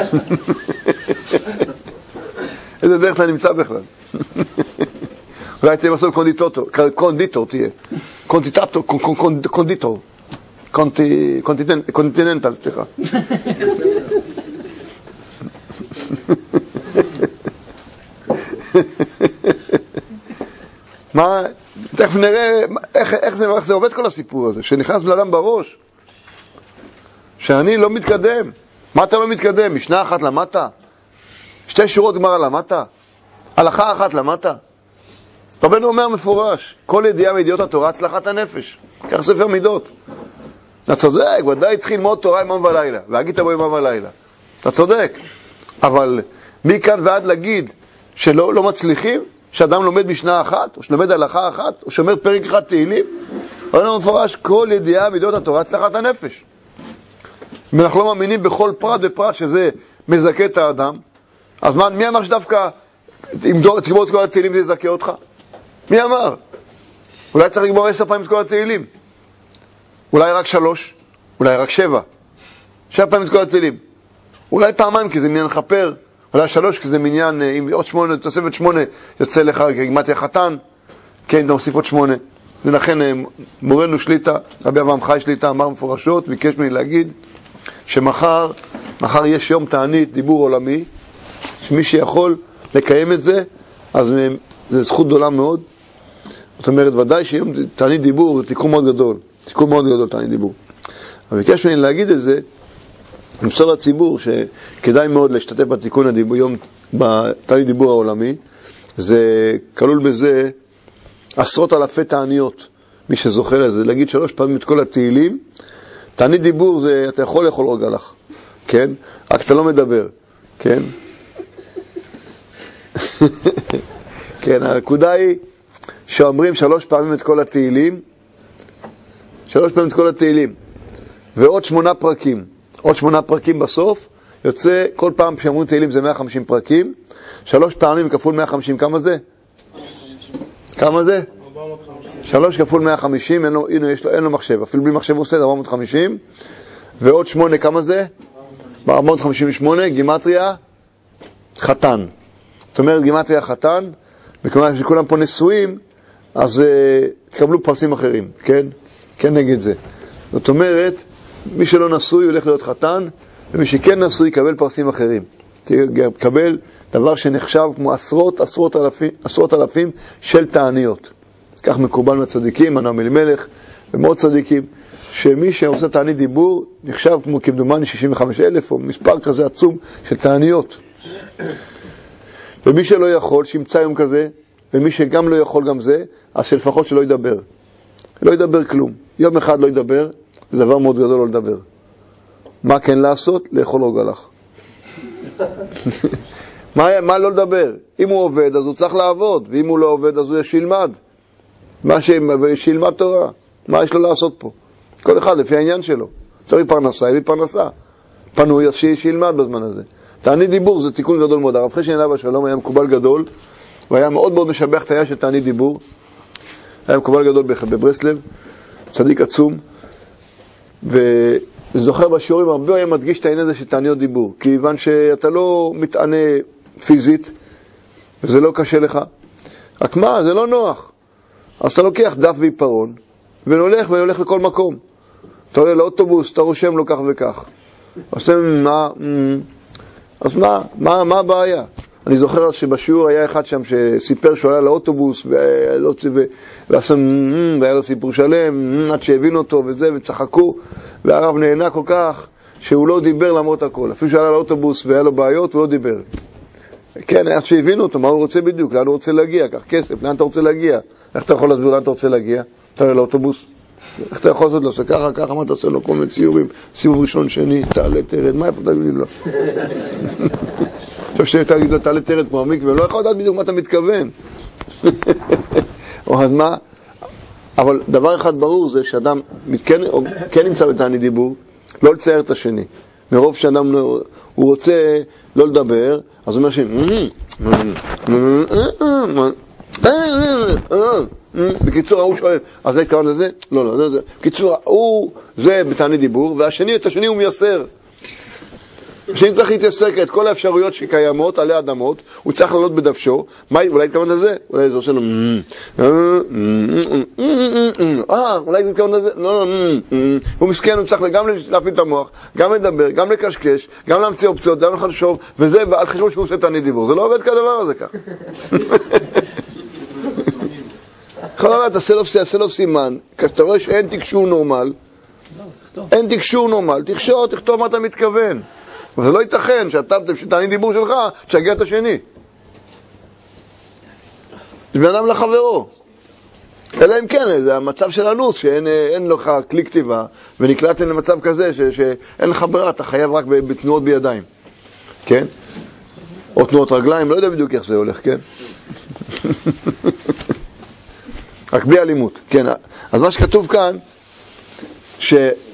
איזה דרך אתה נמצא בכלל? אולי תהיה בסוף קונדיטור, קונדיטור תהיה. קונדיטור, קונדיטור. קונטיננטל, סליחה. מה, תכף נראה איך זה עובד כל הסיפור הזה, שנכנס לאדם בראש, שאני לא מתקדם. מה אתה לא מתקדם? משנה אחת למטה? שתי שורות גמרא למטה? הלכה אחת למטה? רבנו אומר מפורש, כל ידיעה מידיעות התורה הצלחת הנפש. כך ספר מידות. אתה צודק, ודאי צריך ללמוד תורה יומם ולילה, והגית בו יומם ולילה. אתה צודק. אבל מכאן ועד להגיד שלא לא מצליחים, שאדם לומד משנה אחת, או שלומד הלכה אחת, או שאומר פרק אחד תהילים, רבנו מפורש, כל ידיעה מידיעות התורה הצלחת הנפש. אם אנחנו לא מאמינים בכל פרט ופרט שזה מזכה את האדם, אז מה, מי אמר שדווקא אם תגמור את כל התהילים זה יזכה אותך? מי אמר? אולי צריך לגמור עשר פעמים את כל התהילים. אולי רק שלוש, אולי רק שבע. שבע פעמים את כל התהילים. אולי פעמיים כי זה מניין חפר, אולי שלוש כי זה מניין, אם עוד שמונה, תוספת שמונה, יוצא לך כגמטיה חתן, כן, נוסיף עוד שמונה. זה לכן מורנו שליטה, רבי אברהם חי שליטה, אמר מפורשות, ביקש ממני להגיד שמחר, מחר יש יום תענית, דיבור עולמי, שמי שיכול לקיים את זה, אז זה זכות גדולה מאוד. זאת אומרת, ודאי שיום תענית דיבור זה תיקון מאוד גדול, תיקון מאוד גדול תענית דיבור. אבל ביקש ממני להגיד את זה, למסור לציבור שכדאי מאוד להשתתף בתיקון הדיבור, יום בתענית דיבור העולמי, זה כלול בזה עשרות אלפי תעניות, מי שזוכה לזה, להגיד שלוש פעמים את כל התהילים. תענית דיבור זה, אתה יכול לאכול רגע לך, כן? רק אתה לא מדבר, כן? כן, הנקודה היא שאומרים שלוש פעמים את כל התהילים, שלוש פעמים את כל התהילים, ועוד שמונה פרקים, עוד שמונה פרקים בסוף, יוצא כל פעם שאומרים תהילים זה מאה וחמישים פרקים, שלוש פעמים כפול מאה וחמישים, כמה זה? כמה זה? שלוש כפול מאה וחמישים, אין לו, הנה, יש לו, אין לו מחשב, אפילו בלי מחשב הוא עושה, ארבע מאות וחמישים, ועוד שמונה, כמה זה? ארבע מאות חמישים ושמונה, גימטריה, חתן. זאת אומרת, גימטריה חתן, וכמובן שכולם פה נשואים, אז uh, תקבלו פרסים אחרים, כן? כן נגד זה. זאת אומרת, מי שלא נשוי הולך להיות חתן, ומי שכן נשוי יקבל פרסים אחרים. תקבל דבר שנחשב כמו עשרות, עשרות אלפים, עשרות אלפים של תעניות. כך מקובל מהצדיקים, מנוע אלימלך, ומאוד צדיקים. שמי שעושה תענית דיבור נחשב כמו כמדומני שישים וחמישה אלף, או מספר כזה עצום של תעניות. ומי שלא יכול, שימצא יום כזה, ומי שגם לא יכול גם זה, אז שלפחות שלא ידבר. לא ידבר כלום. יום אחד לא ידבר, זה דבר מאוד גדול לא לדבר. מה כן לעשות? לאכול רוגלח. מה, מה לא לדבר? אם הוא עובד, אז הוא צריך לעבוד, ואם הוא לא עובד, אז הוא שילמד. מה ש... שילמד תורה. מה יש לו לעשות פה? כל אחד לפי העניין שלו. צריך פרנסה, יביא פרנסה. פנוי, אז שילמד בזמן הזה. תענית דיבור זה תיקון גדול מאוד. הרב חשן אליו השלום היה מקובל גדול, והיה מאוד מאוד משבח את העניין של תענית דיבור. היה מקובל גדול בברסלב, צדיק עצום, וזוכר בשיעורים הרבה היה מדגיש את העניין הזה של תעניות דיבור, כיוון שאתה לא מתענה פיזית, וזה לא קשה לך. רק מה, זה לא נוח. אז אתה לוקח דף ועיפרון, והולך והולך לכל מקום. אתה עולה לאוטובוס, אתה רושם לו כך וכך. אז אתה מה, אז מה, מה, מה הבעיה? אני זוכר שבשיעור היה אחד שם שסיפר שהוא עלה לאוטובוס והיה לו סיפור שלם עד שהבין אותו וזה וצחקו, והרב נהנה כל כך שהוא לא דיבר למרות הכל. אפילו שעלה לאוטובוס והיה לו בעיות הוא לא דיבר. כן, עד שהבינו אותו, מה הוא רוצה בדיוק, לאן הוא רוצה להגיע, כך כסף, לאן אתה רוצה להגיע? איך אתה יכול להסביר לאן אתה רוצה להגיע? אתה עלה לאוטובוס, איך אתה יכול לעשות לו? ככה, ככה, מה אתה עושה לו? כל מיני ציורים, סיבוב ראשון, שני, תעלה, תרד, מה איפה תגיד לו? עכשיו שאתה תגיד לו, תעלה, תרד כמו המקווה, לא יכול לדעת בדיוק מה אתה מתכוון. או אז מה? אבל דבר אחד ברור זה שאדם כן, כן נמצא בתענית דיבור, לא לצייר את השני. מרוב שאדם הוא רוצה לא לדבר, אז הוא אומר ש... בקיצור, הוא שואל, אז זה התכוון לזה? לא, לא, זה. בקיצור, הוא, זה בתענית דיבור, והשני, את השני הוא מייסר. השני צריך להתעסק את כל האפשרויות שקיימות עלי אדמות, הוא צריך לעלות בדפשו, מה, אולי התכוון לזה? אולי זה עושה לו... אה, אולי זה התכוון לזה? לא, לא, הוא מסכן, הוא צריך גם להפעיל את המוח, גם לדבר, גם לקשקש, גם להמציא אופציות, גם לחשוב, וזה על חשבון שהוא עושה תענית דיבור. זה לא עובד כדבר הזה כך. יכול לומר, תעשה לו סימן, כשאתה רואה שאין תקשור נורמל, אין תקשור נורמל, תקשור, תכתוב מה אתה מתכוון. וזה לא ייתכן שאתה, תענית דיבור שלך, תשגע את השני. זה בן אדם לחברו. אלא אם כן, זה המצב של הנוס, שאין לך כלי כתיבה, ונקלטתם למצב כזה, שאין לך ברירה, אתה חייב רק בתנועות בידיים. כן? או תנועות רגליים, לא יודע בדיוק איך זה הולך, כן? רק בלי אלימות. כן, אז מה שכתוב כאן, ש...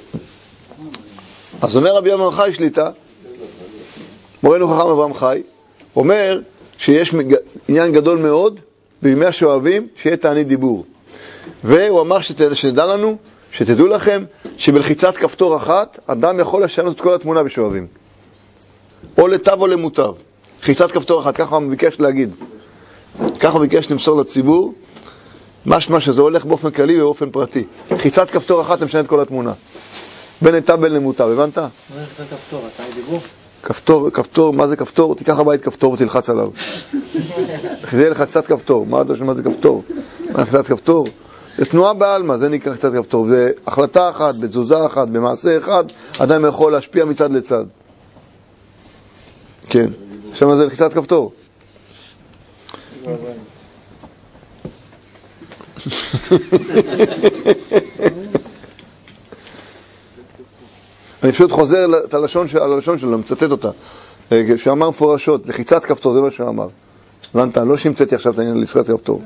אז אומר רבי אברהם חי שליטה, מורנו חכם אברהם חי, אומר שיש עניין גדול מאוד בימי השואבים שיהיה תענית דיבור. והוא אמר שתדע לנו, שתדעו לכם, שבלחיצת כפתור אחת אדם יכול לשנות את כל התמונה בשואבים. או לטב או למוטב. לחיצת כפתור אחת, ככה הוא ביקש להגיד. ככה הוא ביקש למסור לציבור, משמע שזה הולך באופן כללי ובאופן פרטי. לחיצת כפתור אחת משנה את כל התמונה. בין לטב בין למוטב, הבנת? מה זה כפתור? תענית דיבור? כפתור, כפתור, מה זה כפתור? תיקח הבית כפתור ותלחץ עליו. זה לך קצת כפתור. מה אתה שומע זה כפתור? מה קצת כפתור? זה תנועה בעלמא, זה נקרא קצת כפתור. זה החלטה אחת, בתזוזה אחת, במעשה אחד, אדם יכול להשפיע מצד לצד. כן. עכשיו זה קצת כפתור. אני פשוט חוזר על הלשון שלו, מצטט אותה. שאמר מפורשות, לחיצת כפתור, זה מה שהוא אמר. הבנת, לא שהמצאתי עכשיו את העניין לחיצת כפתור.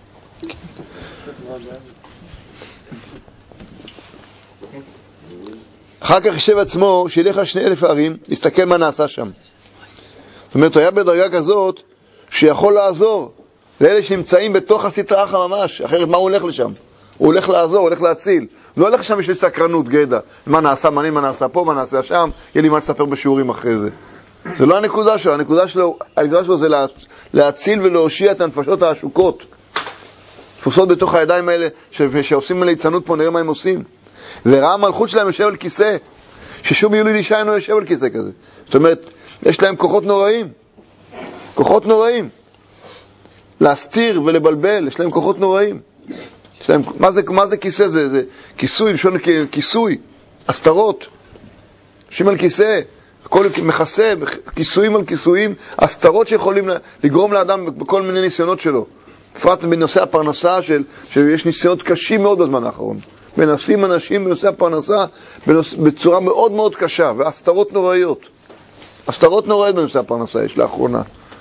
אחר כך ישב עצמו, שילך על שני אלף ערים, להסתכל מה נעשה שם. זאת אומרת, הוא היה בדרגה כזאת, שיכול לעזור לאלה שנמצאים בתוך הסטרה אחר ממש, אחרת מה הוא הולך לשם? הוא הולך לעזור, הוא הולך להציל. הוא לא הולך שם בשביל סקרנות, גדע. מה נעשה, מעניין, מה נעשה פה, מה נעשה שם, יהיה לי מה לספר בשיעורים אחרי זה. זה לא הנקודה שלו, הנקודה שלו, הנקודה שלו זה לה, להציל ולהושיע את הנפשות העשוקות. תפוסות בתוך הידיים האלה, ש, שעושים ליצנות פה, נראה מה הם עושים. וראה המלכות שלהם יושב על כיסא, ששום יוליד אישה אינו יושב על כיסא כזה. זאת אומרת, יש להם כוחות נוראים. כוחות נוראים. להסתיר ולבלבל, יש להם כוחות נוראים. שלהם, מה זה, מה זה כיסא? זה, זה כיסוי, לשון כיסוי, הסתרות, יושבים על כיסא, הכל מכסה, כיסויים על כיסויים, הסתרות שיכולים לגרום לאדם בכל מיני ניסיונות שלו. בפרט בנושא הפרנסה, של, שיש ניסיונות קשים מאוד בזמן האחרון. מנסים אנשים בנושא הפרנסה בנוס, בצורה מאוד מאוד קשה, והסתרות נוראיות. הסתרות נוראיות בנושא הפרנסה יש לאחרונה.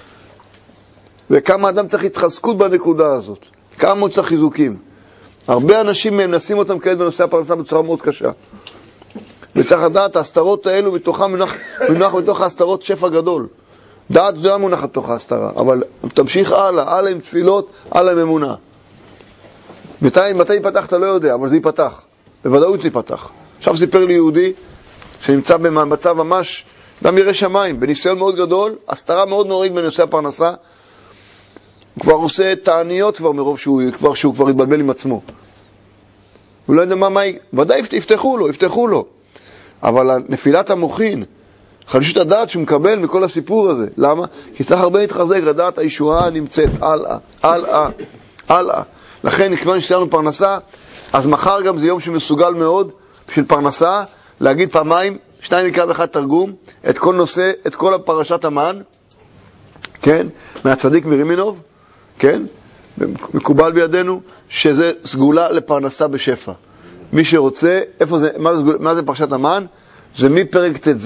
וכמה אדם צריך התחזקות בנקודה הזאת. כמה מאוד צריך חיזוקים. הרבה אנשים מנסים אותם כעת בנושא הפרנסה בצורה מאוד קשה. וצריך לדעת, ההסתרות האלו מתוכם מונח, מונח מתוך ההסתרות שפע גדול. דעת גדולה מונחת בתוך ההסתרה, אבל תמשיך הלאה, הלאה עם תפילות, הלאה עם אמונה. מתי, מתי ייפתח אתה לא יודע, אבל זה ייפתח. בוודאות זה ייפתח. עכשיו סיפר לי יהודי שנמצא במצב ממש, אדם ירא שמיים, בניסיון מאוד גדול, הסתרה מאוד נוראית בנושא הפרנסה, הוא כבר עושה תעניות כבר מרוב שהוא כבר, שהוא כבר יתבלבל עם עצמו. הוא לא יודע מה, מה, ודאי יפתחו לו, יפתחו לו. אבל נפילת המוחין, חלישות הדעת שהוא מקבל מכל הסיפור הזה. למה? כי צריך הרבה להתחזק, לדעת הישועה נמצאת הלאה, הלאה, הלאה. לכן, כיוון שסיימנו פרנסה, אז מחר גם זה יום שמסוגל מאוד בשביל פרנסה, להגיד פעמיים, שניים מקרא ואחד תרגום, את כל נושא, את כל הפרשת המן, כן? מהצדיק מרימינוב, כן? מקובל בידינו, שזה סגולה לפרנסה בשפע. מי שרוצה, איפה זה, מה זה, מה זה פרשת המן? זה מפרק ת'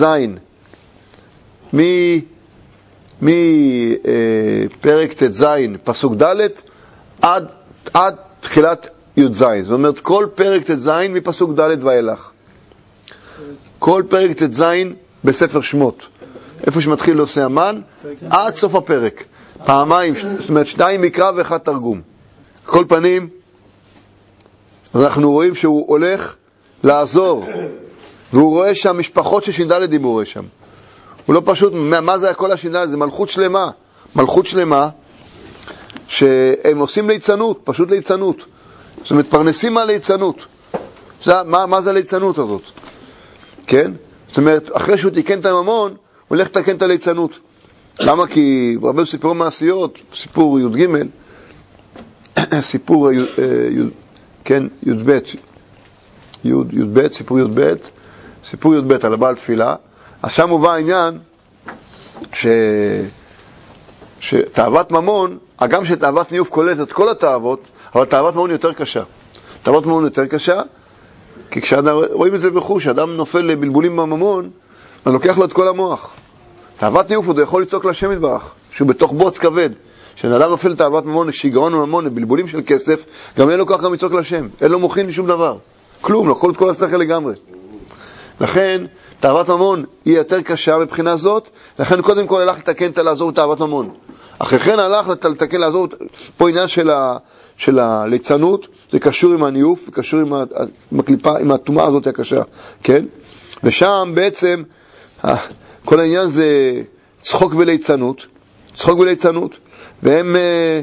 מפרק ת' פסוק ד' עד, עד תחילת י' ז'. זאת אומרת, כל פרק ת' מפסוק ד' ואילך. כל פרק ת' בספר שמות. איפה שמתחיל נושא המן, עד סוף הפרק. פעמיים, זאת אומרת, שניים מקרא ואחד תרגום. כל פנים, אז אנחנו רואים שהוא הולך לעזור, והוא רואה שם משפחות ששינדלת הוא רואה שם. הוא לא פשוט, מה זה כל השינדלת? זה מלכות שלמה. מלכות שלמה, שהם עושים ליצנות, פשוט ליצנות. זאת אומרת, פרנסים מהליצנות. מה, מה זה הליצנות הזאת? כן? זאת אומרת, אחרי שהוא תיקן את הממון, הוא הולך לתקן את הליצנות. למה? כי הרבה סיפור מעשיות, סיפור י' ג', סיפור י' כן, י' ב', י' ב', סיפור י' ב', סיפור י' ב' על הבעל תפילה. אז שם מובא העניין ש... שתאוות ממון, הגם שתאוות ניוף כוללת את כל התאוות, אבל תאוות ממון יותר קשה. תאוות ממון יותר קשה, כי כשאדם, רואים את זה בחוש, כשאדם נופל לבלבולים בממון, אז לוקח לו את כל המוח. תאוות ניוף הוא יכול לצעוק לשם יתברך, שהוא בתוך בוץ כבד. כשאדם נופל לתאוות ממון, שיגעון ממון, לבלבולים של כסף, גם אין לו כוח גם לצעוק לשם. אין לו מוכין לשום דבר. כלום, לכל את כל השכל לגמרי. לכן, תאוות ממון היא יותר קשה מבחינה זאת, לכן קודם כל הלך לתקן את לעזור תאוות ממון. אחרי כן הלך לתקן לעזור, פה עניין של, ה, של הליצנות, זה קשור עם הניוף, קשור עם, ה, עם הקליפה, עם התאומה הזאת הקשה, כן? ושם בעצם, כל העניין זה צחוק וליצנות, צחוק וליצנות, והם,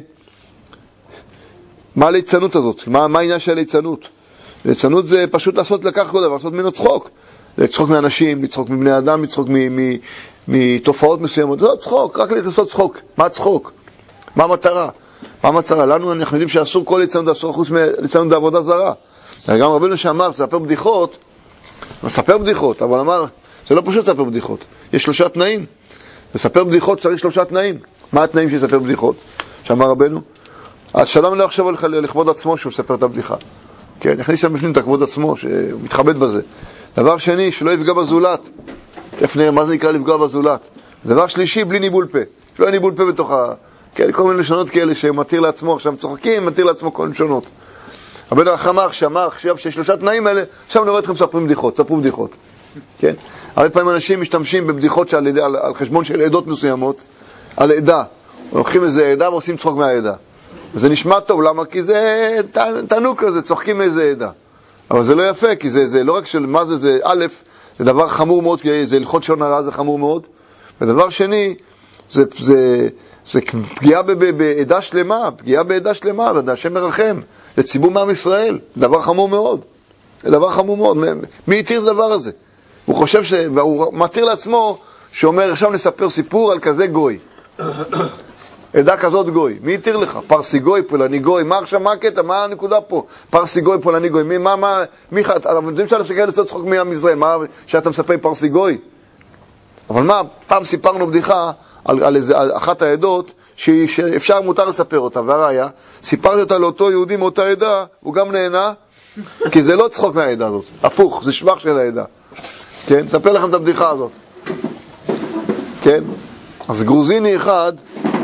מה הליצנות הזאת? מה, מה העניין של הליצנות? ליצנות זה פשוט לעשות, לקח כל דבר, לעשות ממנו צחוק. לצחוק מאנשים, לצחוק מבני אדם, לצחוק מתופעות מסוימות. לא צחוק, רק לעשות צחוק. מה צחוק? מה המטרה? מה המטרה? לנו אנחנו יודעים שאסור כל ליצנות, אסור חוץ מליצנות בעבודה זרה. גם רבינו שאמר, לספר בדיחות, לספר בדיחות, אבל אמר, זה לא פשוט לספר בדיחות. יש שלושה תנאים. לספר בדיחות צריך שלושה תנאים. מה התנאים של לספר בדיחות? שאמר רבינו? אז שאדם לא יחשב לכבוד עצמו שהוא מספר את הבדיחה. כן, יכניס שם בפנים את הכבוד עצמו, שהוא מתחבט בזה. דבר שני, שלא יפגע בזולת. תכף נראה מה זה נקרא לפגוע בזולת. דבר שלישי, בלי ניבול פה. שלא יהיה ניבול פה בתוך ה... כן, כל מיני לשונות כאלה שמתיר לעצמו, עכשיו צוחקים, מתיר לעצמו כל לשונות. רבנו החמר שאמר, עכשיו שיש שלושה תנאים האלה, עכשיו נראה אתכם ספרים בדיחות, ספרו בדיחות. כן? הרבה פעמים אנשים משתמשים בבדיחות שעל, על, על חשבון של עדות מסוימות, על עדה. לוקחים איזה עדה ועושים צחוק מהעדה. זה נשמע טוב, למה? כי זה תענוג כזה, צוחקים מאיזה עדה. אבל זה לא יפה, כי זה, זה לא רק של מה זה, זה א', זה דבר חמור מאוד, כי זה הלכות שון הרע, זה חמור מאוד. ודבר שני, זה, זה, זה פגיעה בעדה שלמה, פגיעה בעדה שלמה, והשם מרחם, לציבור מעם ישראל, דבר חמור מאוד. זה דבר חמור מאוד. מי יתיר את הדבר הזה? הוא חושב ש... והוא מתיר לעצמו, שאומר, עכשיו נספר סיפור על כזה גוי. עדה כזאת גוי. מי יתיר לך? פרסי גוי, פולני גוי. מה עכשיו, מה הקטע? מה הנקודה פה? פרסי גוי, פולני גוי. מי, מה, מה, מי, אתם יודעים שאתה מסתכל לעשות צחוק מהמזרח, מה, שאתה מספר פרסי גוי? אבל מה, פעם סיפרנו בדיחה על, על, על אחת העדות, שאפשר מותר לספר אותה, והראיה, סיפרתי אותה לאותו יהודי מאותה עדה, הוא גם נהנה, כי זה לא צחוק מהעדה הזאת. הפוך, זה שבח של העדה. כן? ספר לכם את הבדיחה הזאת. כן? אז גרוזיני אחד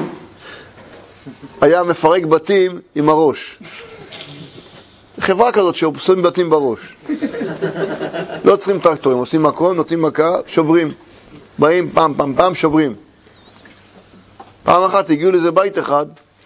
היה מפרק בתים עם הראש. חברה כזאת שעושים בתים בראש. לא צריכים טרקטורים, עושים מקום, נותנים מכה, שוברים. באים פעם, פעם, פעם, שוברים. פעם אחת הגיעו לזה בית אחד,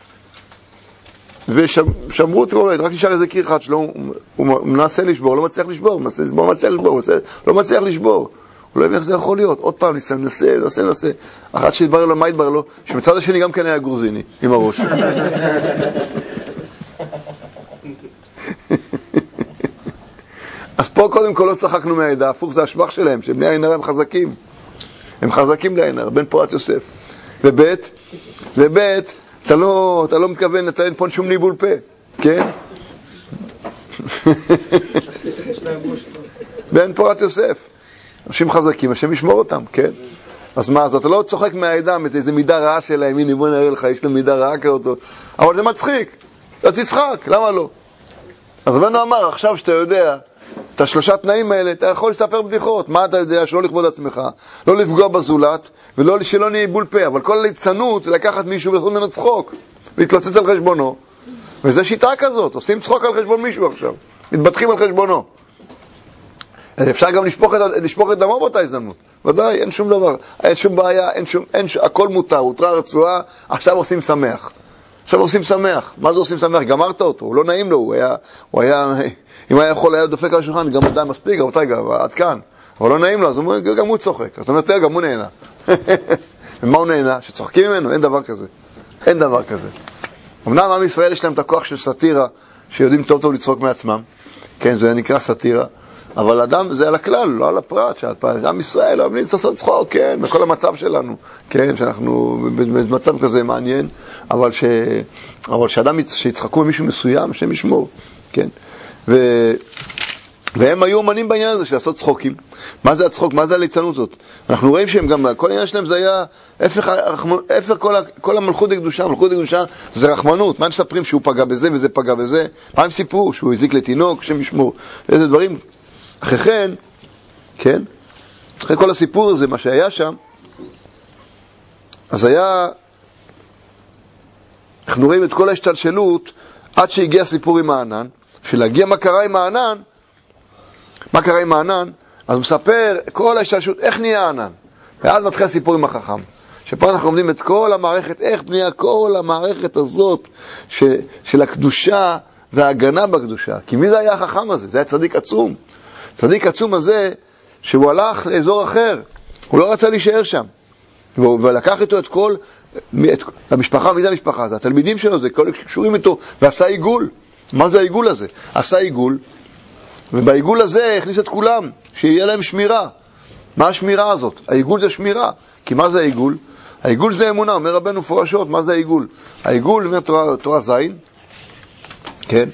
ושמרו את כל בית, רק נשאר איזה קיר אחד שלו, הוא מנסה לשבור, לא מצליח לשבור, מנסה לשבור, מצליח לשבור, לא מצליח לשבור. הוא לא הבין איך זה יכול להיות. עוד פעם, נסה, נסה, נסה, נסה. אחת שהתברר לו, מה התברר לו? שמצד השני גם כן היה גרוזיני, עם הראש. אז פה קודם כל לא צחקנו מהעדה, הפוך זה השבח שלהם, שבני העינר הם חזקים. הם חזקים לעינר, בן פורת יוסף. ובית, ובית, אתה לא, אתה לא מתכוון, אתה אין פה שום ניבול פה, כן? בן פורת יוסף. אנשים חזקים, השם ישמור אותם, כן? אז מה, אז אתה לא צוחק מהעדה, איזה מידה רעה שלהם, הנה בוא נראה לך, יש לו מידה רעה כאותו. אבל זה מצחיק, אתה תצחק, למה לא? אז רבנו אמר, עכשיו שאתה יודע, את השלושה תנאים האלה, אתה יכול לספר בדיחות. מה אתה יודע? שלא לכבוד עצמך, לא לפגוע בזולת, ולא שלא נהיה בול פה. אבל כל הליצנות זה לקחת מישהו ולעשות ממנו צחוק, ולהתלוצץ על חשבונו. וזו שיטה כזאת, עושים צחוק על חשבון מישהו עכשיו. מתבטחים על חשבונו. אפשר גם לשפוך את, לשפוך את דמו באותה הזדמנות. ודאי, אין שום דבר, אין שום בעיה, אין שום, אין, הכל מותר, הותרה רצועה, עכשיו עושים שמח. עכשיו עושים שמח. מה זה עושים שמח? גמרת אותו, הוא לא נעים לו, הוא היה, הוא היה, אם היה יכול, היה דופק על השולחן, גם די מספיק, רבותיי, עד כאן. אבל לא נעים לו, אז הוא, גם הוא צוחק. זאת אומרת, גם הוא נהנה. ומה הוא נהנה? שצוחקים ממנו? אין דבר כזה. אין דבר כזה. אמנם עם ישראל יש להם את הכוח של סאטירה, שיודעים טוב טוב לצחוק מעצמם. כן, זה נקרא סאטירה. אבל אדם, זה על הכלל, לא על הפרט, שאדם ישראל, אבל בלי לעשות צחוק, כן, בכל המצב שלנו, כן, שאנחנו במצב כזה מעניין, אבל ש... אבל שאדם שיצחקו במישהו מסוים, שהם ישמור, כן, ו... והם היו אומנים בעניין הזה, של לעשות צחוקים. מה זה הצחוק? מה זה הליצנות הזאת? אנחנו רואים שהם גם, כל העניין שלהם זה היה, הפך, הפך כל, ה... כל המלכות הקדושה, המלכות הקדושה זה רחמנות. מה הם מספרים? שהוא פגע בזה וזה פגע בזה? מה הם סיפרו? שהוא הזיק לתינוק, שהם ישמור? איזה דברים? אחרי כן, כן, אחרי כל הסיפור הזה, מה שהיה שם, אז היה, אנחנו רואים את כל ההשתלשלות, עד שהגיע הסיפור עם הענן, שלהגיע מה קרה עם הענן, מה קרה עם הענן, אז הוא מספר כל ההשתלשלות, איך נהיה הענן, ואז מתחיל הסיפור עם החכם, שפה אנחנו לומדים את כל המערכת, איך בנייה כל המערכת הזאת, ש, של הקדושה וההגנה בקדושה, כי מי זה היה החכם הזה? זה היה צדיק עצום, צדיק עצום הזה, שהוא הלך לאזור אחר, הוא לא רצה להישאר שם, ולקח איתו את כל, את המשפחה, מי זה המשפחה? זה התלמידים שלו, זה כל שקשורים איתו, ועשה עיגול. מה זה העיגול הזה? עשה עיגול, ובעיגול הזה הכניס את כולם, שיהיה להם שמירה. מה השמירה הזאת? העיגול זה שמירה, כי מה זה העיגול? העיגול זה אמונה, אומר רבנו מפורשות, מה זה העיגול? העיגול, אומר תורה, תורה זין, כן?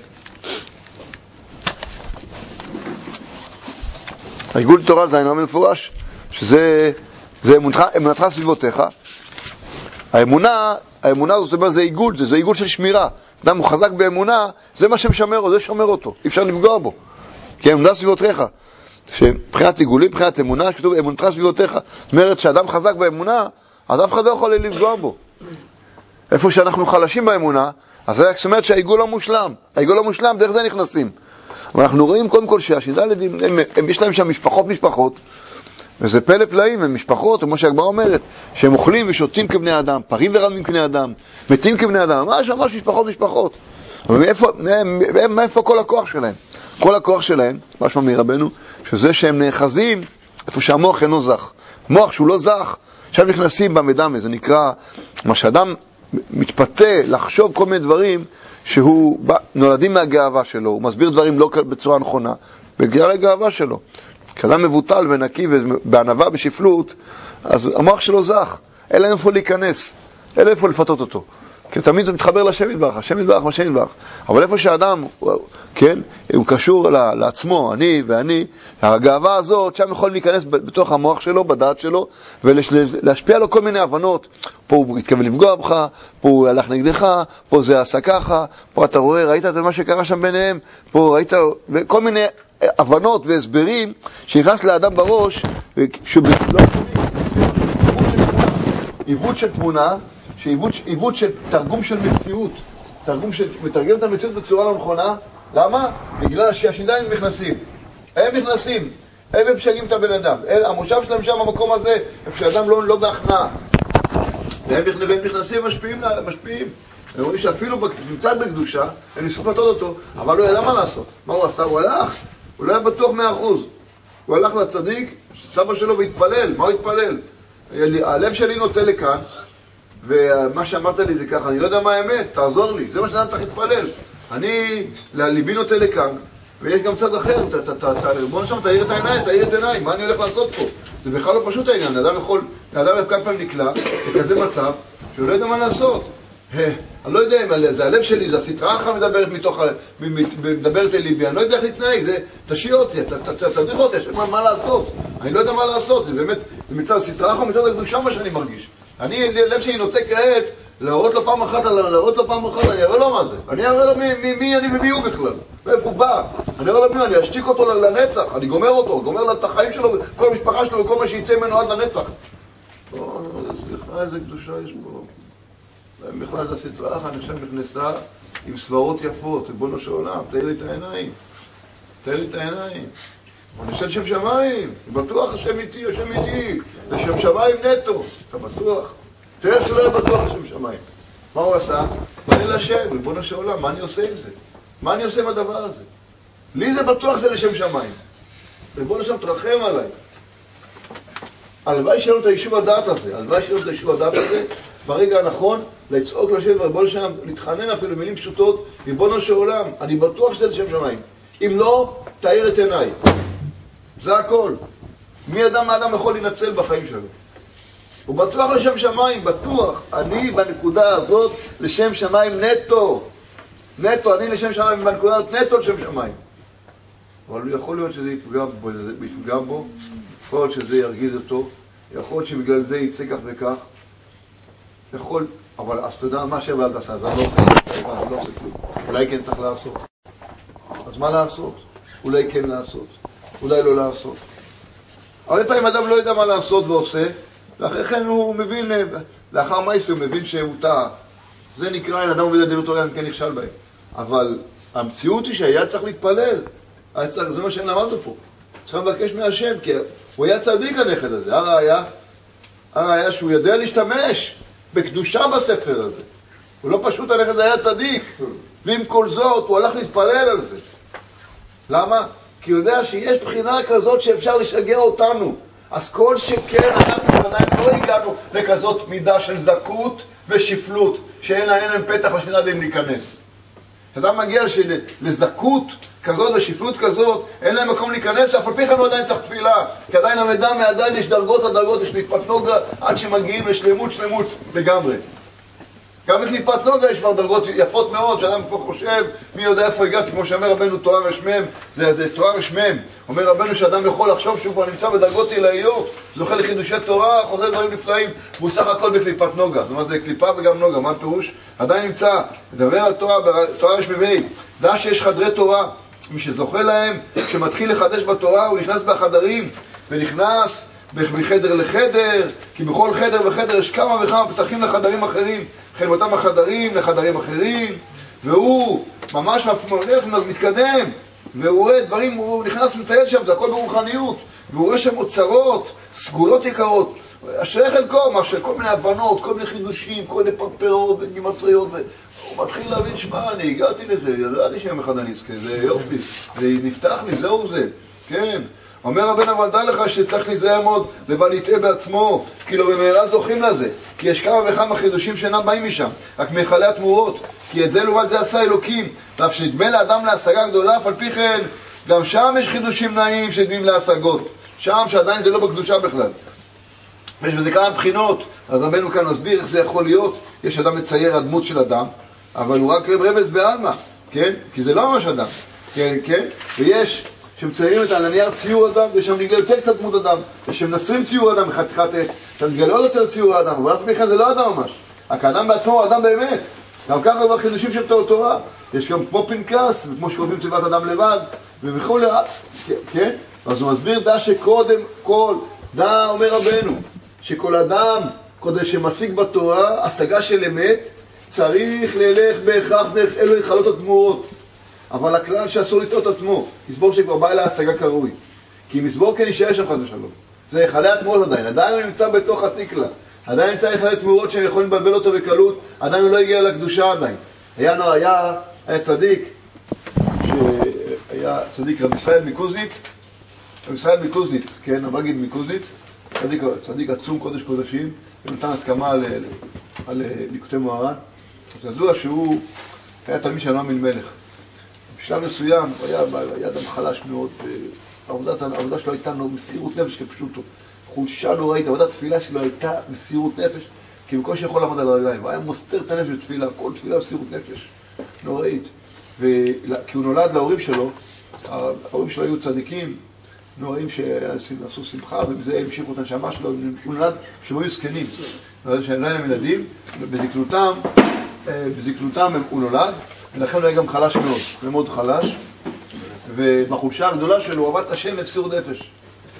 העיגול תורה זין, אומר מפורש, שזה זה אמונתך, אמונתך סביבותיך. האמונה, האמונה הזאת אומר, זה עיגול, זה, זה עיגול של שמירה. אדם הוא חזק באמונה, זה מה שמשמר אותו, זה שומר אותו, אי אפשר לפגוע בו. כי אמונה סביבותיך, שבחינת עיגולים, בחינת אמונה, שכתוב אמונתך סביבותיך. זאת אומרת, שאדם חזק באמונה, אז אף אחד לא יכול לפגוע בו. איפה שאנחנו חלשים באמונה, אז זה זאת אומרת שהעיגול לא מושלם. העיגול לא מושלם, דרך זה נכנסים. אבל אנחנו רואים קודם כל שהשינדה לדים, הם, הם, יש להם שם משפחות משפחות, וזה פלא פלאים, הם משפחות, כמו שהגמרא אומרת, שהם אוכלים ושותים כבני אדם, פרים ורמים כבני אדם, מתים כבני אדם, ממש ממש משפחות משפחות. אבל מאיפה, מאיפה כל הכוח שלהם? כל הכוח שלהם, מה שמע מרבנו, שזה שהם נאחזים איפה שהמוח אינו זך. מוח שהוא לא זך, עכשיו נכנסים במדמה, זה נקרא, מה שאדם מתפתה לחשוב כל מיני דברים, שהוא נולדים מהגאווה שלו, הוא מסביר דברים לא בצורה נכונה, בגלל הגאווה שלו. כשאדם מבוטל ונקי ובענווה, בשפלות, אז המוח שלו זך, אין להם איפה להיכנס. אין איפה לפתות אותו. כי תמיד הוא מתחבר לשם יתברך, השם יתברך, השם יתברך. אבל איפה שאדם, כן, הוא קשור לעצמו, אני ואני, הגאווה הזאת, שם יכול להיכנס בתוך המוח שלו, בדעת שלו, ולהשפיע לו כל מיני הבנות. פה הוא התכוון לפגוע בך, פה הוא הלך נגדך, פה זה עשה ככה, פה אתה רואה, ראית את מה שקרה שם ביניהם, פה ראית, וכל מיני הבנות והסברים שנכנס לאדם בראש, שהוא לא עיוות של תמונה, שעיוות של תרגום של מציאות, תרגום של, מתרגם את המציאות בצורה לא נכונה. למה? בגלל שהשיניים נכנסים. הם נכנסים, הם משגעים את הבן אדם. המושב שלהם שם במקום הזה, איפה שאדם לא, לא בהכנעה. והם נכנסים, משפיעים, משפיעים. הם אומרים שאפילו נמצא בקדושה, הם ניסו לפתות אותו, אבל לא ידע מה לעשות. מה הוא עשה? הוא הלך, הוא לא היה בטוח מאה אחוז. הוא הלך לצדיק, סבא שלו, והתפלל. מה הוא התפלל? הלב שלי נוטה לכאן, ומה שאמרת לי זה ככה, אני לא יודע מה האמת, תעזור לי, זה מה שאדם צריך להתפלל. אני, ליבי נוטה לכאן, ויש גם צד אחר, בוא נשם, תאיר את העיניים, תאיר את העיניים, מה אני הולך לעשות פה? זה בכלל לא פשוט העניין, האדם יכול, האדם כמה פעמים נקלע, בכזה מצב, שהוא לא יודע מה לעשות. אני לא יודע אם זה הלב שלי, זה הסטרה אחת מדברת מתוך, מדברת אל ליבי, אני לא יודע איך להתנהג, זה תשאיר אותי, תדריך אותי, מה לעשות? אני לא יודע מה לעשות, זה באמת, זה מצד הסטרה אחת, מצד הקדושה מה שאני מרגיש. אני, לב שלי נוטה כעת, להראות לו פעם אחת, להראות לו פעם אחת, אני אראה לו מה זה. אני אראה לו מי, מי, מי אני ומי הוא בכלל. ואיפה הוא בא. אני אראה לו מי, אני אשתיק אותו לנצח, אני גומר אותו, גומר את החיים שלו, כל המשפחה שלו וכל מה שיצא ממנו עד לנצח. לא, סליחה, איזה קדושה יש פה. בכלל זה הסטרה אחת, אני חושב נכנסה עם סברות יפות, ריבונו של עולם, תאיר לי את העיניים. תאיר לי את העיניים. אני עושה לשם שמיים, בטוח השם איתי, השם איתי, לשם שמיים נטו, אתה בטוח? תראה שלא יהיה בטוח לשם שמיים. מה הוא עשה? בא לי לשם, ריבונו של עולם, מה אני עושה עם זה? מה אני עושה עם הדבר הזה? לי זה בטוח זה לשם שמיים. ריבונו של עולם, תרחם עליי. הלוואי שיהיה לנו את היישוב הדעת הזה, הלוואי שיהיה לנו את היישוב הדעת הזה, ברגע הנכון, לצעוק לשם, ריבונו של עולם, להתחנן אפילו מילים פשוטות, ריבונו של עולם, אני בטוח שזה לשם שמיים. אם לא, תאיר את עיניי. זה הכל. מי אדם לאדם יכול לנצל בחיים שלו? הוא בטוח לשם שמיים, בטוח. אני בנקודה הזאת לשם שמיים נטו. נטו, אני לשם שמיים בנקודה הזאת נטו לשם שמיים. אבל יכול להיות שזה יפגע בו, יפגע בו, יכול להיות שזה ירגיז אותו, יכול להיות שבגלל זה יצא כך וכך. יכול, אבל אז אתה יודע מה שבא אל תעשה, אז אני לא עושה, אני לא עושה כלום. אולי כן צריך לעשות. אז מה לעשות? אולי כן לעשות. אולי לא לעשות. הרבה פעמים אדם לא יודע מה לעשות ועושה, ואחרי כן הוא מבין, לאחר מייסר הוא מבין שהוא טעה. זה נקרא, אין אדם עובד עדינות תורה, אם כן נכשל בהם. אבל המציאות היא שהיה צריך להתפלל. היה צריך, זה מה שלמדנו פה. צריך לבקש מהשם, כי הוא היה צדיק הנכד הזה. הראיה, הראיה שהוא יודע להשתמש בקדושה בספר הזה. הוא לא פשוט הנכד היה צדיק. ועם כל זאת, הוא הלך להתפלל על זה. למה? כי הוא יודע שיש בחינה כזאת שאפשר לשגע אותנו. אז כל שכן אנחנו בניים לא הגענו לכזאת מידה של זכות ושפלות, שאין להם פתח לשמידה להם להיכנס. כשאדם מגיע לזכות כזאת ושפלות כזאת, אין להם מקום להיכנס, שאף על פי כן הוא עדיין צריך תפילה. כי עדיין המידע מעדיין יש דרגות הדרגות, יש קליפת נוגה עד שמגיעים לשלמות שלמות לגמרי. גם בקליפת נוגה יש כבר דרגות יפות מאוד, שאדם פה חושב, מי יודע איפה הגעתי, כמו שאומר רבנו תורה רשמם, זה, זה תורה רשמם. אומר רבנו שאדם יכול לחשוב שהוא כבר נמצא בדרגות עילאיות, זוכה לחידושי תורה, חוזה דברים נפלאים, והוא סך הכל בקליפת נוגה. זאת אומרת, זה קליפה וגם נוגה, מה הפירוש? עדיין נמצא, מדבר על תורה, תורה רשממי, דע שיש חדרי תורה, מי שזוכה להם, כשמתחיל לחדש בתורה, הוא נכנס בחדרים, ונכנס מחדר לחדר, כי בכל חדר וחדר יש כמה וכמה פתחים לחדרים אחרים, לכן אותם החדרים לחדרים אחרים, והוא ממש הולך מתקדם, והוא רואה דברים, הוא נכנס ומטייל שם, זה הכל ברוחניות, והוא רואה שם אוצרות, סגולות יקרות, אשרי חלקו, מה שכל מיני הבנות, כל מיני חידושים, כל מיני פרפרות וגימטריות, הוא מתחיל להבין, שמע, אני הגעתי לזה, ידעתי שיום אחד אני אזכה, זה יופי, זה נפתח לי, זהו זה, כן. אומר רבן אבל דע לך שצריך להיזהר מאוד לבל יטעה בעצמו, כי לא במהרה זוכים לזה, כי יש כמה וכמה חידושים שאינם באים משם, רק מיכלי התמורות, כי את זה לעומת זה עשה אלוקים, ואף שנדמה לאדם להשגה גדולה, אף על פי כן, גם שם יש חידושים נעים שדמים להשגות, שם שעדיין זה לא בקדושה בכלל. יש בזה כמה בחינות, אז רבנו כאן מסביר איך זה יכול להיות. יש אדם מצייר הדמות של אדם, אבל הוא רק רמז בעלמא, כן? כי זה לא ממש אדם, כן, כן? ויש שמציירים את על הנייר ציור אדם, ושם נגלה יותר קצת דמות אדם, ושמנסרים ציור אדם מחתיכת עץ, שם נגלה עוד יותר ציור האדם, אבל אף מכן זה לא אדם ממש. רק האדם בעצמו הוא אדם באמת. גם ככה בחידושים של תורה, יש גם כמו פנקס, וכמו שכותבים תיבת אדם לבד, וכו', כן? אז הוא מסביר דע שקודם כל, דע אומר רבנו, שכל אדם, קודם שמשיג בתורה, השגה של אמת, צריך ללך בהכרח דרך אלו להתחלות התמורות. אבל הכלל שאסור לטעות עצמו, יסבור שכבר בא אל ההשגה קרוי. כי אם יסבור כן יישאר שם חד ושלום. זה יחלי התמורות עדיין, עדיין הוא נמצא בתוך התקלה. עדיין נמצא יחלי תמורות שהם יכולים לבלבל אותו בקלות, עדיין הוא לא הגיע לקדושה עדיין. היה, נו, היה, היה צדיק, שהיה צדיק רב ישראל מקוזניץ, רב ישראל מקוזניץ, כן, רב אגיד מקוזניץ, צדיק, צדיק עצום קודש קודשים, ונתן הסכמה על, על ליקוטי מוהר"ן. אז ידוע שהוא היה תלמיד של נעמי אלימלך. בשלב מסוים, הוא היה, היה אדם חלש מאוד, העבודת, העבודה שלו הייתה מסירות נפש כפשוטו. חולשה נוראית, עבודת תפילה שלו הייתה מסירות נפש, כי בקושי יכול לעמוד על הרגליים. הוא היה מוסר את הנפש בתפילה, כל תפילה מסירות נפש נוראית. כי הוא נולד להורים שלו, ההורים שלו היו צדיקים, נוראים שעשו שמחה, ובזה המשיכו את הנשמה שלו. הוא נולד כשהם היו זקנים, נולד שהם לא היו להם ילדים, בזקנותם, בזקנותם הוא נולד, ולכן הוא היה גם חלש מאוד, הוא מאוד חלש, ובחולשה הגדולה שלו הוא עבד את השם במסירות נפש.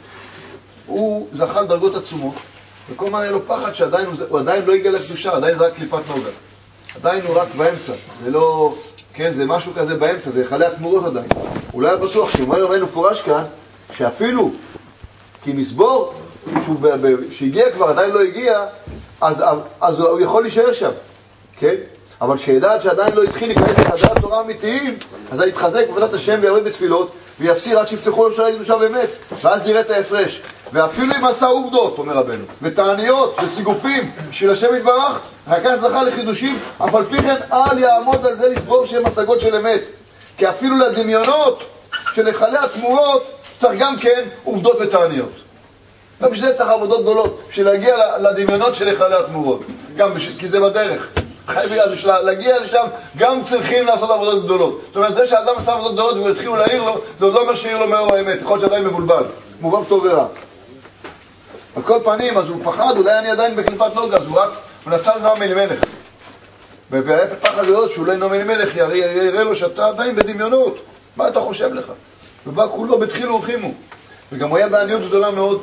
הוא זכה לדרגות עצומות, וכל הזמן היה לו פחד שעדיין הוא, הוא עדיין לא הגיע לקדושה, עדיין זה רק קליפת נוגה. עדיין הוא רק באמצע, זה לא, כן, זה משהו כזה באמצע, זה יחלי התמורות עדיין. הוא לא היה בטוח, כי הוא אומר רבנו מפורש כאן, שאפילו, כי מסבור, שהגיע כבר, עדיין לא הגיע, אז, אז הוא יכול להישאר שם, כן? אבל שידע שעדיין לא התחיל להיכנס לחדרי התורה האמיתיים, אז יתחזק בעבודת השם ויעבוד בתפילות, ויפסיר עד שיפתחו לו שערי קדושה באמת, ואז יראה את ההפרש. ואפילו אם עשה עובדות, אומר רבנו, ותעניות וסיגופים של השם יתברך, רק זכה לחידושים, אף על פי כן אל יעמוד על זה לסבור שהם השגות של אמת. כי אפילו לדמיונות של היכלי התמורות צריך גם כן עובדות ותעניות. גם בשביל זה צריך עבודות גדולות, בשביל להגיע לדמיונות של היכלי התמורות. גם בשביל, כי זה בדרך. להגיע לשם גם צריכים לעשות עבודות גדולות. זאת אומרת, זה שהאדם עשה עבודות גדולות והתחילו להעיר לו, זה עוד לא אומר שהעיר לו מאור האמת, יכול להיות שעדיין מבולבל, מובן טוב ורע. על כל פנים, אז הוא פחד, אולי אני עדיין בקליפת נוגה, אז הוא רץ, הוא נסע לנעמי אלימלך. והיה פחד גדול שאולי נעמי אלימלך יראה לו שאתה עדיין בדמיונות, מה אתה חושב לך? ובא כולו בתחילו ורחימו. וגם הוא היה בעניות גדולה מאוד.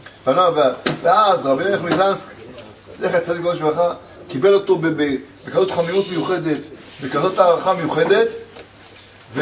ואז רבי אלימלך מליזנסק, זכר צדיק קדוש לברכה, קיבל אותו בכזאת חמימות מיוחדת, בכזאת הערכה מיוחדת, ו...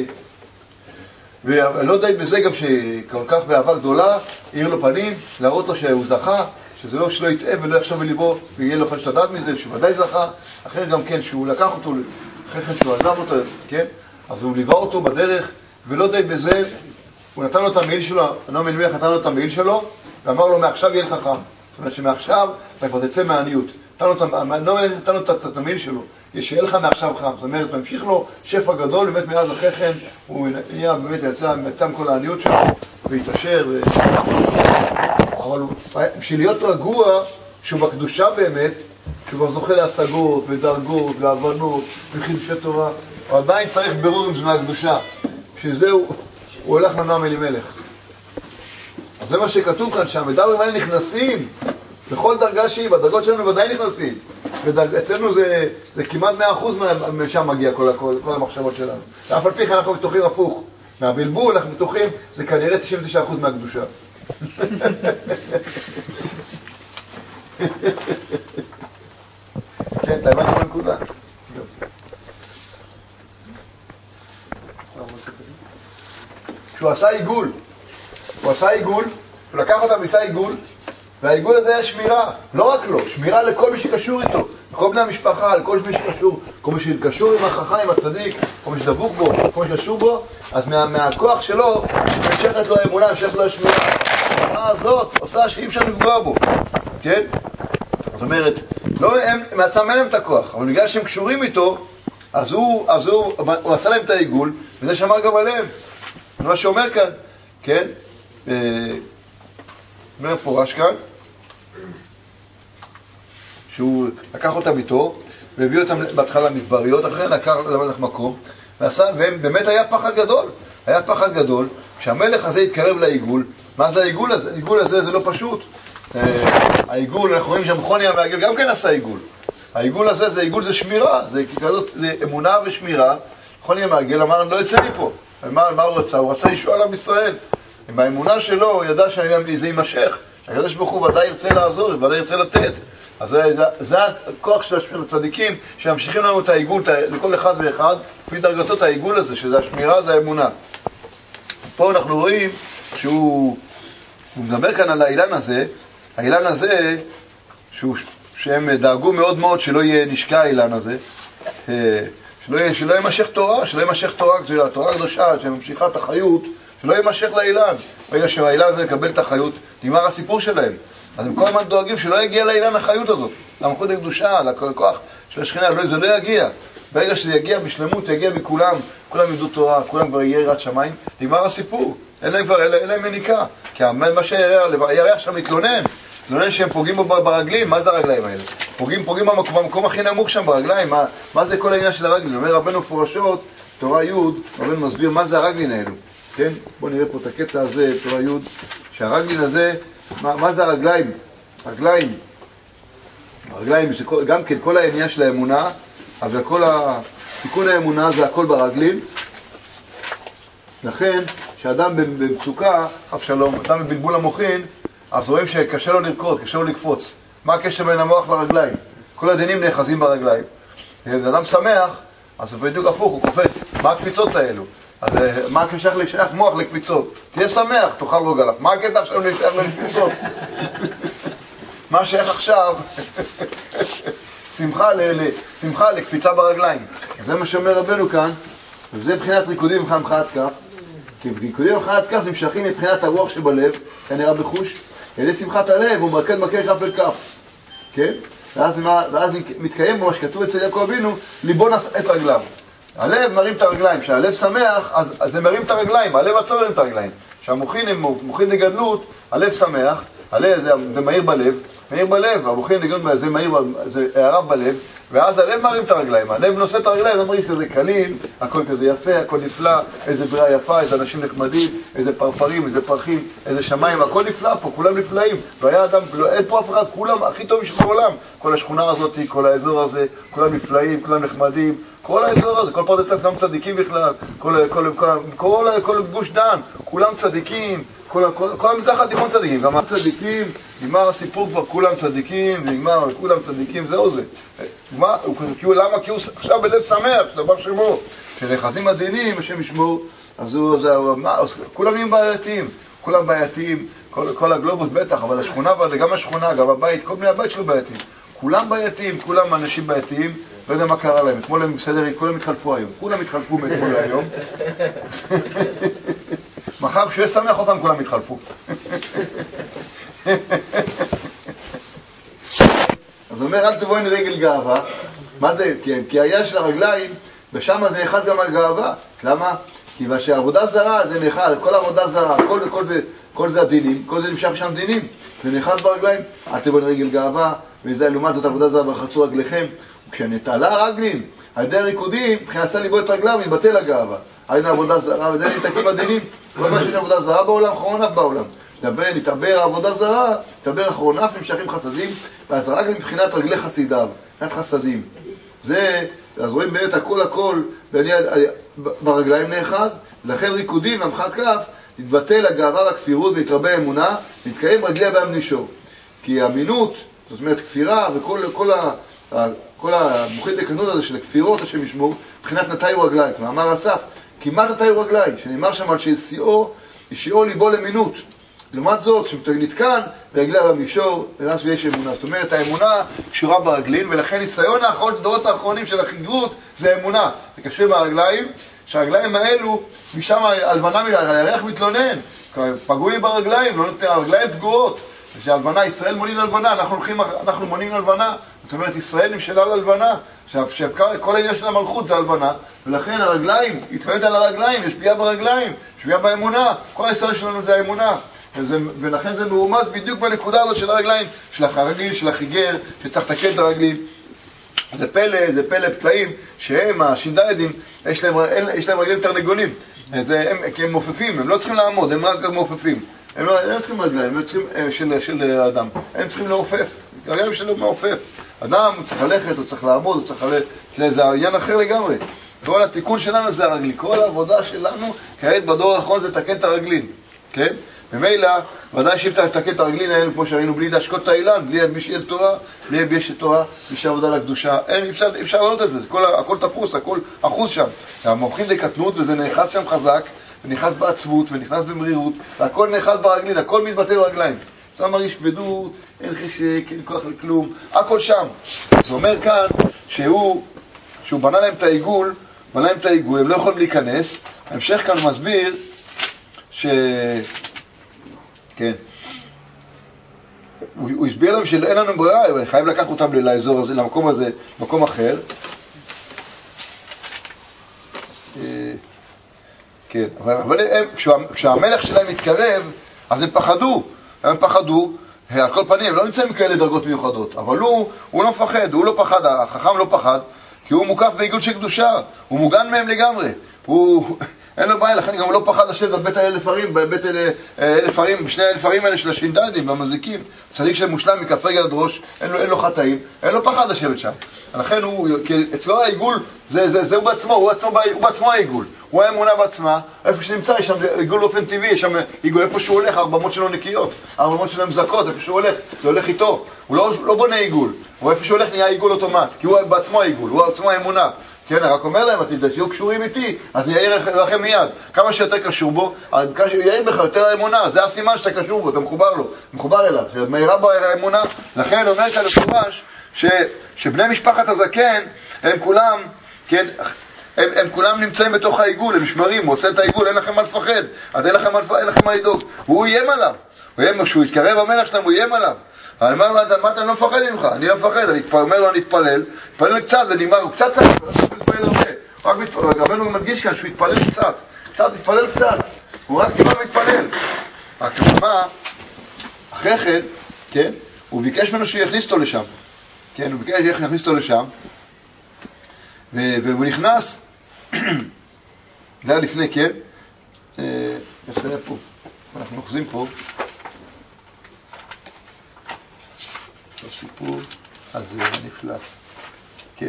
ולא די בזה גם שכל כך באהבה גדולה, העיר לו פנים, להראות לו שהוא זכה, שזה לא שלא יטעה ולא יחשוב בליבו, ויהיה לו חשת לדעת מזה, שהוא ודאי זכה, אחר גם כן, שהוא לקח אותו, אחר כן שהוא עזב אותו, כן? אז הוא ליווה אותו בדרך, ולא די בזה, הוא נתן לו את המעיל שלו, נעמי אלימלך נתן לו את המעיל שלו, ואמר לו, מעכשיו יהיה לך חם. זאת אומרת שמעכשיו אתה כבר תצא מהעניות. נעמי אלימלך נתן לו את המעיל שלו, שיהיה לך מעכשיו חם. זאת אומרת, הוא המשיך לו שפע גדול, באמת מאז אחרי כן, הוא נהיה באמת יצא מכל העניות שלו, והתעשר. ו... אבל בשביל להיות רגוע, שהוא בקדושה באמת, שהוא כבר זוכה להשגות ודרגות והבנות וחידושי תורה, הוא עדיין צריך ברור עם זה מהקדושה. בשביל זה הוא, הוא הולך לנעמי אלימלך. אז זה מה שכתוב כאן, שהמדברים האלה נכנסים בכל דרגה שהיא, בדרגות שלנו ודאי נכנסים. ואצלנו זה, זה כמעט מאה אחוז משם מגיע כל, כל, כל המחשבות שלנו. ואף על פי כן אנחנו בטוחים הפוך. מהבלבול אנחנו בטוחים, זה כנראה תשעים ותשעה אחוז מהקדושה. כן, אתה הבנת בנקודה. כשהוא עשה עיגול, הוא עשה עיגול, הוא לקח אותם ועשה עיגול, והעיגול הזה היה שמירה, לא רק לו, שמירה לכל מי שקשור איתו, לכל בני המשפחה, לכל מי שקשור, כל מי שקשור עם החכם, עם הצדיק, כל מי שדבוק בו, כל מי שקשור בו, אז מה, מהכוח שלו, המשכת לו האמונה, המשכת לו השמירה. השמירה הזאת עושה שאי אפשר לפגוע בו, כן? זאת אומרת, לא, הם, מעצם אין להם את הכוח, אבל בגלל שהם קשורים איתו, אז הוא, אז הוא, הוא עשה להם את העיגול, וזה שמר גם עליהם. זה מה שאומר כאן, כן? אומר מפורש כאן, שהוא לקח אותם איתו, והביא אותם בהתחלה למדבריות, אחרי לקח למלך מקום, ועשה, ובאמת היה פחד גדול, היה פחד גדול, כשהמלך הזה התקרב לעיגול, מה זה העיגול הזה? העיגול הזה זה לא פשוט. העיגול, אנחנו רואים שהמכוני המעגל גם כן עשה עיגול. העיגול הזה, זה עיגול, זה שמירה, זה כזאת, זה אמונה ושמירה. מכוני המעגל אמר, אני לא יצא מפה. מה, מה הוא רצה? הוא רצה ישועה לעם ישראל. עם האמונה שלו, הוא ידע שזה יימשך. הקדוש ברוך הוא ודאי ירצה לעזור, ודאי ירצה לתת. אז זה, זה הכוח של הצדיקים, שממשיכים לנו את העיגול, לכל אחד ואחד, לפי דרגתו את העיגול הזה, שזה השמירה, זה האמונה. פה אנחנו רואים שהוא הוא מדבר כאן על האילן הזה, האילן הזה, שהוא, שהם דאגו מאוד מאוד שלא יהיה נשקע האילן הזה, שלא, יהיה, שלא ימשך תורה, שלא ימשך תורה, התורה הקדושה, שממשיכה את החיות, שלא ימשך לאילן. ברגע שהאילן הזה יקבל את החיות, נגמר הסיפור שלהם. אז הם כל הזמן דואגים שלא יגיע לאילן החיות הזאת, למלכות הקדושה, לכוח של השכינה, לא, זה לא יגיע. ברגע שזה יגיע בשלמות, יגיע מכולם, כולם ידעו תורה, כולם כבר יהיה יראת שמיים, נגמר הסיפור. אין להם כבר, אין להם מניקה. כי מה שהירח שם מתלונן, מתלונן שהם פוגעים בו ברגלים, מה זה הרגליים האלה? פוגעים, פוגעים במקום, במקום הכי נמוך שם ברגליים, מה, מה זה כל העניין של הרגלים? אומר רבנו מפורשות, תורה י', רבנו מסביר מה זה הרגלין האלו. כן? בואו נראה פה את הקטע הזה, תורה י', שהרגלין הזה, מה, מה זה הרגליים? הרגליים, הרגליים, גם כן כל העניין של האמונה, אבל כל תיקון האמונה זה הכל ברגלים. לכן, כשאדם במצוקה, אבשלום, אדם בבלבול המוחין, אז רואים שקשה לו לרקוד, קשה לו לקפוץ. מה הקשר בין המוח לרגליים? כל הדינים נאחזים ברגליים. כשאדם שמח, אז הוא בדיוק הפוך, הוא קופץ. מה הקפיצות האלו? אז מה הקשר לשייך מוח לקפיצות? תהיה שמח, תאכל רוגלח. מה הקטע עכשיו לשייך לקפיצות? מה שייך עכשיו? שמחה, ל, ל, שמחה לקפיצה ברגליים. זה מה שאומר רבנו כאן, וזה מבחינת ריקודים מבחינת כף. כי ריקודים מבחינת כף נמשכים מבחינת הרוח שבלב, כנראה בחוש, ידי שמחת הלב, הוא מרקד מכה כף אל כף. כן? ואז, ואז מתקיים במה שכתוב אצל יעקב אבינו, ליבו נשא את רגליו. הלב מרים את הרגליים, כשהלב שמח, אז, אז זה מרים את הרגליים, הלב עצור מרים את הרגליים. כשהמוחין הם מוחין לגדלות, הלב שמח, הלב זה, זה מהיר בלב, מהיר בלב, המוחין לגדלות זה מהיר, זה הערה בלב, ואז הלב מרים את הרגליים, הלב נושא את הרגליים, זה מרגיש כזה קליל, הכל כזה יפה, הכל נפלא, איזה בריאה יפה, איזה אנשים נחמדים, איזה פרפרים, איזה פרחים, איזה שמיים, הכל נפלא פה, כולם נפלאים, לא היה אדם, לא, אין פה אף אחד, כולם הכי טובים שבעולם, כל השכונה הזאת, כל האזור הזה, כולם נפלאים, כולם נחמדים, כל האזור הזה, כל פרדסת, גם צדיקים בכלל, כל, כל, כל, כל, כל, כל גוש דן, כולם צדיקים, כל, כל, כל המזרח התיכון צדיקים, גם הצדיקים, נגמר הסיפור כבר, כולם צדיקים, ונגמר, כולם צדיקים, זהו זה. מה? כי הוא, למה? כי הוא עכשיו בלב שמח, שדבר שמו, כשנאחזים הדינים, השם ישמור, אז הוא, זה, מה, אז כולם נהיים בעייתיים, כולם בעייתיים, כל, כל הגלובוס בטח, אבל השכונה, גם השכונה, גם הבית, כל מיני הבית שלו בעייתיים. כולם בעייתיים, כולם אנשים בעייתיים, לא יודע מה קרה להם, אתמול הם בסדר, כולם התחלפו היום, כולם התחלפו מאתמול להיום. מחר כשהוא שמח אותם, כולם התחלפו. אז אומר, אל תבואי לרגל גאווה. מה זה? כי, כי העניין של הרגליים, ושם זה נאחז גם על גאווה. למה? כי כשהעבודה זרה זה נאחז, כל העבודה זרה, כל, כל, זה, כל זה הדינים, כל זה נמשך שם דינים, זה נאחז ברגליים. אל תבואי לרגל גאווה, וזה לעומת זאת עבודה זרה וחצו רגליכם. וכשנטעלה הרגלים, על ידי הריקודים, מבחינת ליבו את רגליו, מתבטל הגאווה. על ידי עבודה זרה, וזה נתקים הדינים. כל מה שיש עבודה זרה בעולם, אחרון אף בעולם. נתעבר, נתעבר העבודה זרה, נתעבר אחרון אף, נמשכים חסדים, ואז רגל מבחינת רגלי חסידיו, מבחינת חסדים. זה, אז רואים באמת הכל הכל ברגליים נאחז, ולכן ריקודים והמחת כף, נתבטל הגאווה והכפירות והתרבה האמונה, נתקיים רגליה בהם נשור. כי האמינות, זאת אומרת כפירה וכל כל ה... כל המוחית הקנות הזה של הכפירות השם ישמור, מבחינת נטעו רגלי, ואמר אסף, כמעט נטעו רגלי, שנאמר שם על שיאו, ישיאו ליבו למינות. לעומת זאת, שנתקן, רגליה במישור, ואז ויש אמונה. זאת אומרת, האמונה קשורה ברגלים, ולכן ניסיון האחרון, דורות האחרונים של החיגרות, זה אמונה. זה קשור ברגליים, שהרגליים האלו, משם הלבנה, הירח מתלונן, פגעו לי ברגליים, לא נותן, הרגליים פגועות. שהלבנה, ישראל מונים ללבנה, אנחנו הולכים, אנחנו מונים ללבנה. זאת אומרת, ישראל נמשלה ללבנה, שכל העניין של המלכות זה הלבנה, ולכן הרגליים, התפעלת על הרגליים, יש פגיעה ברגליים, יש פגיעה באמונה, כל הישראל שלנו זה האמונה. וזה, ולכן זה מרומז בדיוק בנקודה הזאת של הרגליים, של החרגיל, של החיגר, שצריך לתקן את הרגלים. זה פלא, זה פלא פלאים, שהם, השינדיידים, יש להם, יש להם רגלים תרנגולים. זה, הם, כי הם מופפים, הם לא צריכים לעמוד, הם רק מופפים. הם לא, הם צריכים רגליים, הם צריכים, של, של אדם. הם צריכים לעופף, רגליים שלו מעופף. אדם הוא צריך ללכת, הוא צריך לעמוד, הוא צריך ללכת, זה עניין אחר לגמרי. כל התיקון שלנו זה הרגלי, כל העבודה שלנו כעת בדור האחרון זה לתקן את הרגלים, כן? במילא, ודאי שאי אפשר לתקן את הרגלים האלה כמו שראינו, בלי להשקות את האילן, בלי בלי שיהיה תורה, בלי בלי שיהיה תורה, בלי שיהיה עבודה לקדושה, אין, אי אפשר, אי אפשר לעלות את זה, כל, הכל תפוס, הכל אחוז שם. המוחים די קטנות וזה נאחז שם חזק, ונכנס בעצבות, ונכנס במרירות, והכל נאחז ברגלין, הכל מתבטא ברגליים. אתה מרגיש כבדות, אין חשק, אין כוח לכלום, הכל שם. זה אומר כאן שהוא, שהוא בנה להם את העיגול, בנה להם את העיגול, הם לא יכולים להיכנס. ההמשך כאן הוא מסביר ש... כן. הוא, הוא הסביר להם שאין לנו ברירה, הוא חייב לקח אותם לאזור הזה, למקום הזה, למקום אחר. כן, אבל הם, כשה, כשהמלך שלהם מתקרב, אז הם פחדו, הם פחדו, על כל פנים, הם לא נמצאים כאלה דרגות מיוחדות, אבל הוא, הוא לא מפחד, הוא לא פחד, החכם לא פחד, כי הוא מוקף בעיגול של קדושה, הוא מוגן מהם לגמרי, הוא, אין לו בעיה, לכן גם הוא לא פחד לשבת בבית האלף ערים, בבית אלף ערים, בשני האלף ערים האלה של השינדיידים והמזיקים, צדיק של מושלם מכף רגל עד ראש, אין לו, אין לו חטאים, אין לו פחד לשבת שם. לכן הוא, אצלו העיגול, זה, זה, זה הוא בעצמו, הוא בעצמו, הוא בעצמו העיגול. הוא האמונה בעצמה, איפה שנמצא, יש שם עיגול באופן טבעי, יש שם עיגול, איפה שהוא הולך, הרבמות שלו נקיות, הרבמות שלו מזקות, איפה שהוא הולך, זה הולך איתו. הוא לא, לא בונה עיגול, הוא איפה שהוא הולך נהיה עיגול אוטומט, כי הוא בעצמו העיגול, הוא בעצמו האמונה. כן, רק אומר להם, תהיו קשורים איתי, אז יאיר לכם מיד. כמה שיותר קשור בו, יאיר בך יותר האמונה, זה הסימן שאתה קשור בו, אתה מחובר לו, מחובר אליו, שמאירה בו האמונה. לכן אומר כאן לפורש, שבני משפחת הזקן, הם כולם, כן, הם, הם כולם נמצאים בתוך העיגול, הם משמרים, הוא עושה את העיגול, אין לכם מה לפחד, אז אין לכם מה, אין לכם מה לדאוג. הוא איים עליו, הוא איים, כשהוא יתקרב המלך שלהם, הוא איים עליו. אני אומר לו, מה אתה לא מפחד ממך? אני לא מפחד, אני אומר לו, אני אתפלל, אתפלל קצת ונגמר, הוא קצת צריך, הוא לא מתפלל הרבה, הוא רק מתפלל, רבנו מדגיש כאן שהוא יתפלל קצת, קצת, יתפלל קצת, הוא רק טיפה מתפלל. רק מה, אחרי כן, כן, הוא ביקש ממנו שיכניס אותו לשם, כן, הוא ביקש שיכניס אותו לשם, והוא נכנס, זה היה לפני, כן, איך זה היה פה, אנחנו נוחזים פה, הסיפור הזה נפלא, כן.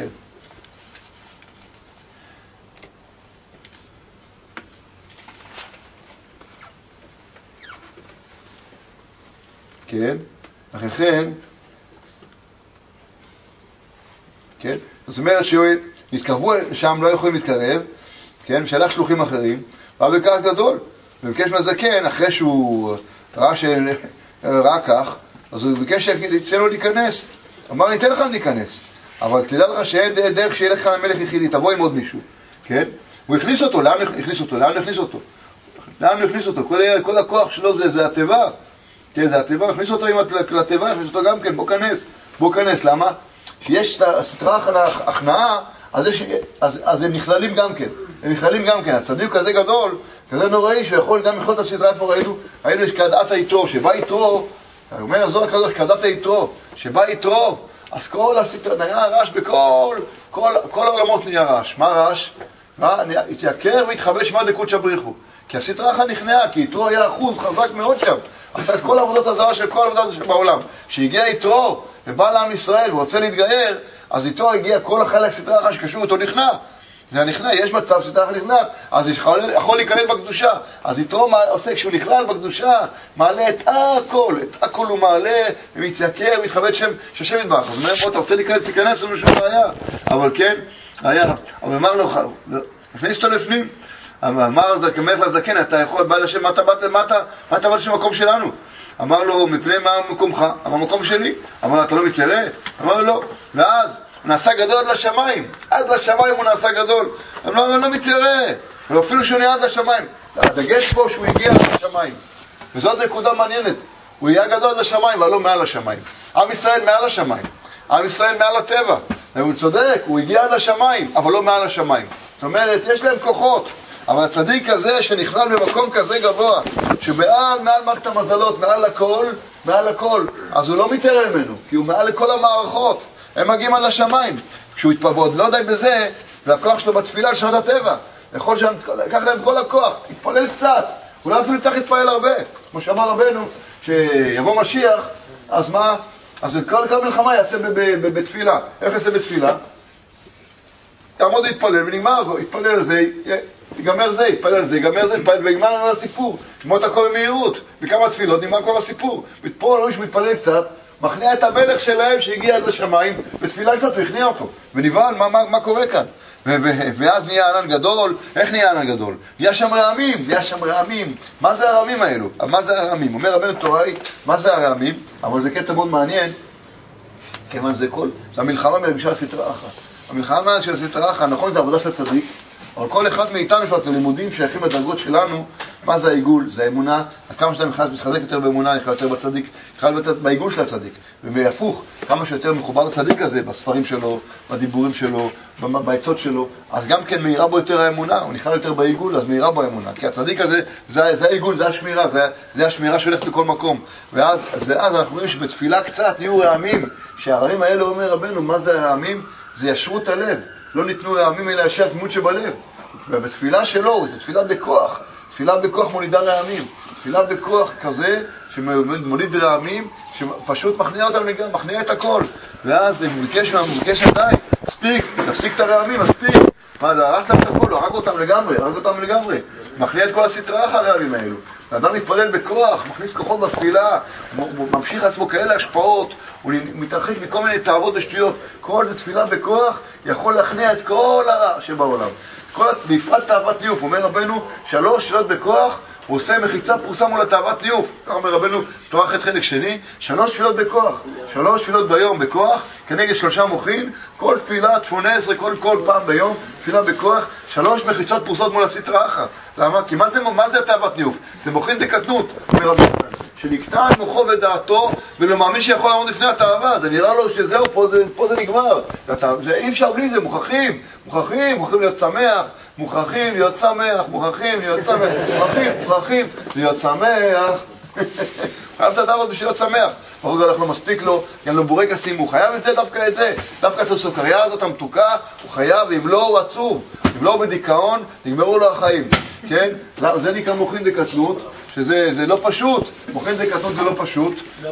כן, אחרי כן, כן, זאת אומרת שהתקרבו שם, לא יכולים להתקרב, כן, ושלח שלוחים אחרים, בא בכעס גדול, וביקש מהזקן, אחרי שהוא ראה שראה כך, אז הוא ביקש שתנו להיכנס, אמר, ניתן לך להיכנס, אבל תדע לך שאין דרך שילך כאן המלך יחידי, תבוא עם עוד מישהו, כן? הוא הכניס אותו, לאן הוא הכניס אותו? לאן הוא הכניס אותו? לאן הוא הכניס אותו? כל, כל הכוח שלו זה, זה הטבע, תראה, זה הטבע, הכניס אותו עם הטבע, הכניס אותו גם כן, בוא כנס, בוא כנס, למה? שיש את הסתרה הכנעה, אז, אז, אז הם נכללים גם כן, הם נכללים גם כן, הצדיק כזה גדול, כזה נוראי, שהוא יכול גם לכל את הסתרה, איפה ראינו? ראינו יש כדעת היתרו, שבא יתרו, הוא אומר, הזוהר הקדוש, כדעת היתרו, שבא יתרו, אז כל הסתרה, נהיה רעש בכל, כל, כל העולמות נהיה רעש. מה רעש? מה? התייקר והתחבש מה דקות שבריחו. כי הסתרה אחת נכנעה, כי יתרו היה אחוז חזק מאוד שם. עשה את כל העבודות הזרה של כל העבודות הזרה בעולם. שהגיע יתרו ובא לעם ישראל ורוצה להתגייר, אז איתו הגיע כל החלק סתרה אחת שקשור אותו נכנע. זה נכנע, יש מצב סתרה אחת נכנע, אז יכול, יכול להיכלל בקדושה. אז יתרו עושה, כשהוא נכלל בקדושה, מעלה את הכל, את הכל הוא מעלה, ומתייקר, ומתחבט שם, ששם יתברך. אז אומר, בוא, אתה רוצה להיכנס, תיכנס לנו שום בעיה. אבל כן, היה. אבל אמר לו, הכניס אותו לפנים. אמר המלך לזקן, אתה יכול, בא לשם, מה אתה בא לשם מקום שלנו? אמר לו, מפני מה מקומך? אמר, מקום שלי. אמר, אתה לא מתיירא? אמר לו, לא. ואז, הוא נעשה גדול עד לשמיים. עד לשמיים הוא נעשה גדול. אמר לו, לא, לא מתיירא. ואפילו שהוא נהיה עד לשמיים. הדגש פה שהוא הגיע עד לשמיים. וזאת נקודה מעניינת. הוא יהיה גדול עד לשמיים, אבל לא מעל לשמיים. עם ישראל מעל לשמיים. עם ישראל מעל הטבע. והוא צודק, הוא הגיע עד לשמיים, אבל לא מעל לשמיים. זאת אומרת, יש להם כוחות. אבל הצדיק הזה שנכלל במקום כזה גבוה, שמעל, מעל מערכת המזלות, מעל הכל, מעל הכל, אז הוא לא מתאר ממנו, כי הוא מעל לכל המערכות, הם מגיעים על השמיים. כשהוא יתפבוד, לא די בזה, והכוח שלו בתפילה לשנות הטבע. יכול לקח להם כל הכוח, יתפלל קצת, אולי אפילו צריך להתפלל הרבה. כמו שאמר רבנו, שיבוא משיח, אז מה? אז כל כל מלחמה יעשה בתפילה. איך יעשה בתפילה? יעמוד להתפלל ונגמר, יתפלל על זה, יגמר זה, יתפלל על זה, יגמר זה, יתפלל ונגמר על הסיפור. יגמור את הכל במהירות, בכמה תפילות נגמר כל הסיפור. ופה לא מישהו מתפלל קצת, מכניע את המלך שלהם שהגיע עד לשמיים, בתפילה קצת הוא הכניע אותו. ונבהל, מה, מה, מה קורה כאן? ואז נהיה ענן גדול. איך נהיה ענן גדול? נהיה שם רעמים, נהיה שם רעמים. מה זה הרעמים האלו? מה זה הרעמים? אומר רבנו תוראי, מה זה הרעמים? אבל זה קטע מאוד מעניין, כיוון זה כל, זה המלחמה מלגשה לסטרה אחת. המלחמה של הסטרה אחת, נכון, זה עבודה של הצדיק, אבל כל אחד מאיתנו יש לו את הלימודים שייכים לדרגות שלנו. מה זה העיגול? זה האמונה. כמה שאתה מתחזק יותר באמונה, נכלל יותר בצדיק, נכלל בעיגול של הצדיק. ומהפוך, כמה שיותר מחובר לצדיק הזה, בספרים שלו, בדיבורים שלו, בעצות שלו, אז גם כן מהירה בו יותר האמונה, הוא נכלל יותר בעיגול, אז מהירה בו האמונה. כי הצדיק הזה, זה, זה העיגול, זה השמירה, זה, זה השמירה שהולכת לכל מקום. ואז זה, אז אנחנו רואים שבתפילה קצת נהיו רעמים, שהרעמים האלה אומר רבנו, מה זה הרעמים? זה ישרות הלב. לא ניתנו רעמים אלא ישר תמות שבלב. ובתפילה שלו, זה תפילה בכוח. תפילה בכוח מולידה רעמים. תפילה בכוח כזה שמוליד רעמים, שפשוט מכניע אותם לגמרי, מכניע את הכל. ואז הוא ביקש מהם, הוא ביקש עדיין, מספיק, תפסיק את הרעמים, מספיק. מה זה, הרס להם את הכל, הוא הרג אותם לגמרי, הרג אותם לגמרי. מכניע את כל הסטרה אחרי הרעמים האלו. האדם מתפלל בכוח, מכניס כוחות בתפילה, ממשיך לעצמו כאלה השפעות, הוא מתרחק מכל מיני תאוות ושטויות. כל זה תפילה בכוח יכול להכניע את כל הרע שבעולם. בפרט תאוות ניוף, אומר רבנו, שלוש תפילות בכוח, הוא עושה מחיצה פרוסה מול התאוות ניוף. כך אומר רבנו, תורה ח' חלק שני, שלוש תפילות בכוח, שלוש תפילות ביום בכוח, כנגד שלושה מוחין, כל תפילה, שמונה עשרה, כל, כל פעם ביום, תפילה בכוח, שלוש מחיצות פרוסות מול הסטרה אחת. למה? כי מה זה, מה זה התאוות ניוף? זה מוחין דקטנות, אומר רבנו, שנקטע את מוחו ודעתו, ולא מאמין שיכול לעמוד לפני התאווה. זה נראה לו שזהו, פה זה, פה זה נגמר. זה, אי אפשר בלי זה, מוכרחים, מוכרחים, מוכרחים להיות שמח, מוכרחים להיות שמח, מוכרחים להיות שמח, מוכרחים, מוכרחים להיות שמח. חייב את הדעות בשביל להיות שמח. ברור הלך לא מספיק לו, כי אין לו בורקסים, הוא חייב את זה, דווקא את זה. דווקא את הסוכריה הזאת המתוקה, הוא חייב, ואם לא הוא עצוב. אם לא הוא בדיכאון, נגמרו לו החיים. כן? זה נקרא מוחין דקטנות. שזה זה לא פשוט, מוחין דקטנות זה לא פשוט,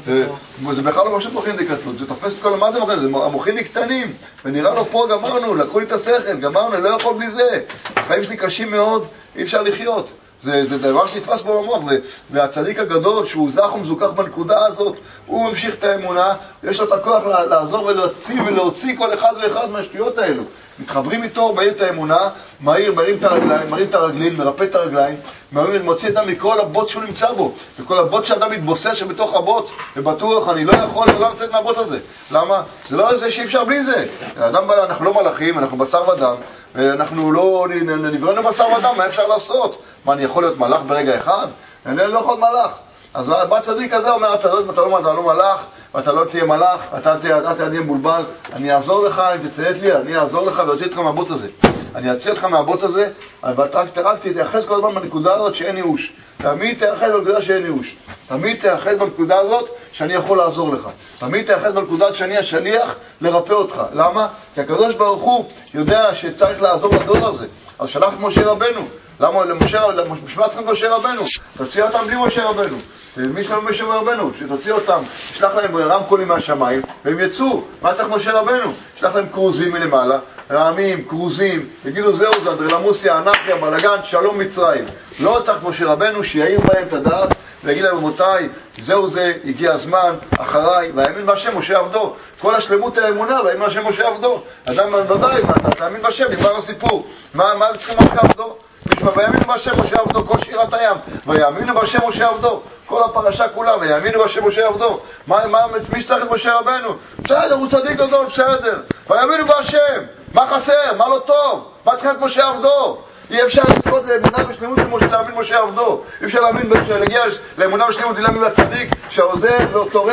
זה בכלל לא פשוט מוחין דקטנות, זה תופס את כל, מה זה מוחין? זה המוחין קטנים, ונראה לו פה גמרנו, לקחו לי את השכל, גמרנו, לא יכול בלי זה, החיים שלי קשים מאוד, אי אפשר לחיות, זה, זה דבר שנתפס בו במוח, והצדיק הגדול שהוא זך ומזוכח בנקודה הזאת, הוא ממשיך את האמונה, יש לו את הכוח לעזור ולהוציא ולהוציא כל אחד ואחד מהשטויות האלו. מתחברים איתו, מהיר את האמונה, מהיר, מרים את הרגליים, מרים את הרגלים, מרפא את הרגליים, מוציא אדם מכל הבוץ שהוא נמצא בו, וכל הבוץ שאדם מתבוסס שבתוך הבוץ, ובטוח אני לא יכול לא לצאת מהבוץ הזה. למה? זה לא זה שאי אפשר בלי זה. האדם, אנחנו לא מלאכים, אנחנו בשר ודם, ואנחנו לא נבראנו בשר ודם, מה אפשר לעשות? מה, אני יכול להיות מלאך ברגע אחד? אני לא יכול להיות מלאך. אז בא צדיק הזה אומר, אתה לא, אתה לא, אתה לא מלאך, ואתה לא תהיה מלאך, אתה תהיה מבולבל, אני אעזור לך, אם תציית לי, אני אעזור לך ואוציא אותך מהבוץ הזה. אני אציא אותך מהבוץ הזה, אבל רק תתייחס כל הזמן בנקודה הזאת שאין ייאוש. תמיד תייחס בנקודה שאין ייאוש. תמיד תייחס בנקודה הזאת שאני יכול לעזור לך. תמיד תייחס בנקודה שאני השליח לרפא אותך. למה? כי הקדוש ברוך הוא יודע שצריך לעזור לדור הזה. אז שלח משה רבנו. למה? למשה, בשביל צריכים משה רבנו. תוציא אותם בלי משה רבנו. מי שלנו משה רבנו? שתוציא אותם, תשלח להם רמקולים מהשמיים, והם יצאו. מה צריך משה רבנו? תשלח להם קרוזים מלמעלה, רעמים, קרוזים, יגידו זהו זה, אנדרלמוסיה, אנרכיה, בלגן, שלום מצרים. לא צריך משה רבנו שיעיר בהם את הדעת, ויגיד להם, רבותיי, זהו זה, הגיע הזמן, אחריי, והאמין בהשם משה עבדו. כל השלמות האמונה, והאמין בהשם משה עבדו. אדם ודאי, אתה תאמין בהשם, נגמר הסיפור. מה, מה צריכים משה עבדו? ויאמינו בהשם משה עבדו, כל שירת הים, ויאמינו בהשם משה עבדו, כל הפרשה כולה, ויאמינו בהשם משה עבדו. מה, מה, מי שצריך את משה רבנו? בסדר, הוא צדיק גדול, בסדר. ויאמינו בהשם, מה חסר? מה לא טוב? מה צריך את משה עבדו? אי אפשר לצפות לאמונה ושלמות כמו שתאמין משה עבדו. אי אפשר להאמין, להגיע לאמונה ושלמות, להאמין בצדיק, שעוזר וטורח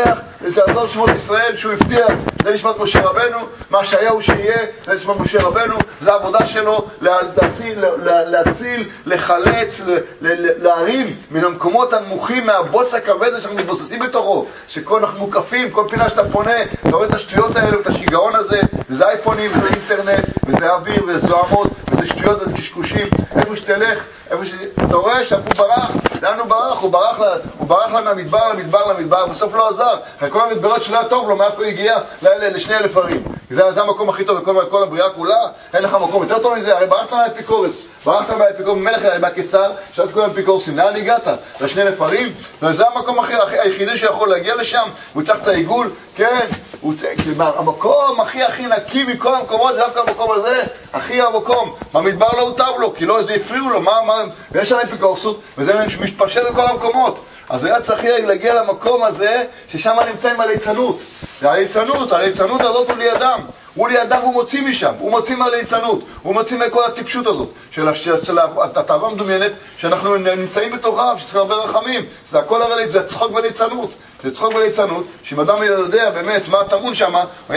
לעזור שמות ישראל שהוא הבטיח, זה נשמת משה רבנו, מה שהיה הוא שיהיה, זה נשמת משה רבנו, זה העבודה שלו, להציל, להציל, לחלץ, להרים מן המקומות הנמוכים, מהבוץ הכבד שאנחנו מתבוססים בתוכו, שכל אנחנו מוקפים, כל פינה שאתה פונה, אתה רואה את השטויות האלה ואת השיגעון הזה, וזה אייפונים, וזה אינטרנט, וזה אוויר, וזה זוהמות, וזה שטויות וזה קשקושים, איפה שתלך, איפה ש... אתה רואה שאף הוא ברח, לאן הוא ברח? הוא ברח, לה... הוא ברח לה מהמדבר למדבר למדבר, בסוף לא עזר. אחרי כל המדברות שלא היה טוב לו, מאיפה הוא הגיע? לשני אלף ערים. זה, זה המקום הכי טוב בכל כל הבריאה כולה, אין לך מקום יותר טוב מזה, הרי ברחת מהאפיקורס, ברחת מהאפיקורס, ממלך מהקיסר, שאלת כל האפיקורסים, לאן הגעת? לשני אלף ערים? וזה המקום הכי, היחידי שיכול להגיע לשם, הוא צריך את העיגול, כן, הוא צריך, המקום הכי הכי נקי מכל המקומות, זה דווקא המקום הזה, הכי המקום, במדבר לא הוטב לו, כי לא, זה הפריעו לו, מה, מה, ויש שם אפיקורסות, וזה משפשט בכל המקומות. אז היה צריך להגיע למקום הזה, ששם נמצאים הליצנות. הליצנות, הליצנות הזאת הוא לידם. הוא לידם והוא מוציא משם, הוא מוציא מהליצנות, הוא מוציא מכל הטיפשות הזאת, של, של, של התאווה המדומיינת, שאנחנו נמצאים בתוכה, שצריך הרבה רחמים. זה הכל הרי, זה צחוק וליצנות. זה צחוק וליצנות, שאם אדם יודע באמת מה טמון שם, הוא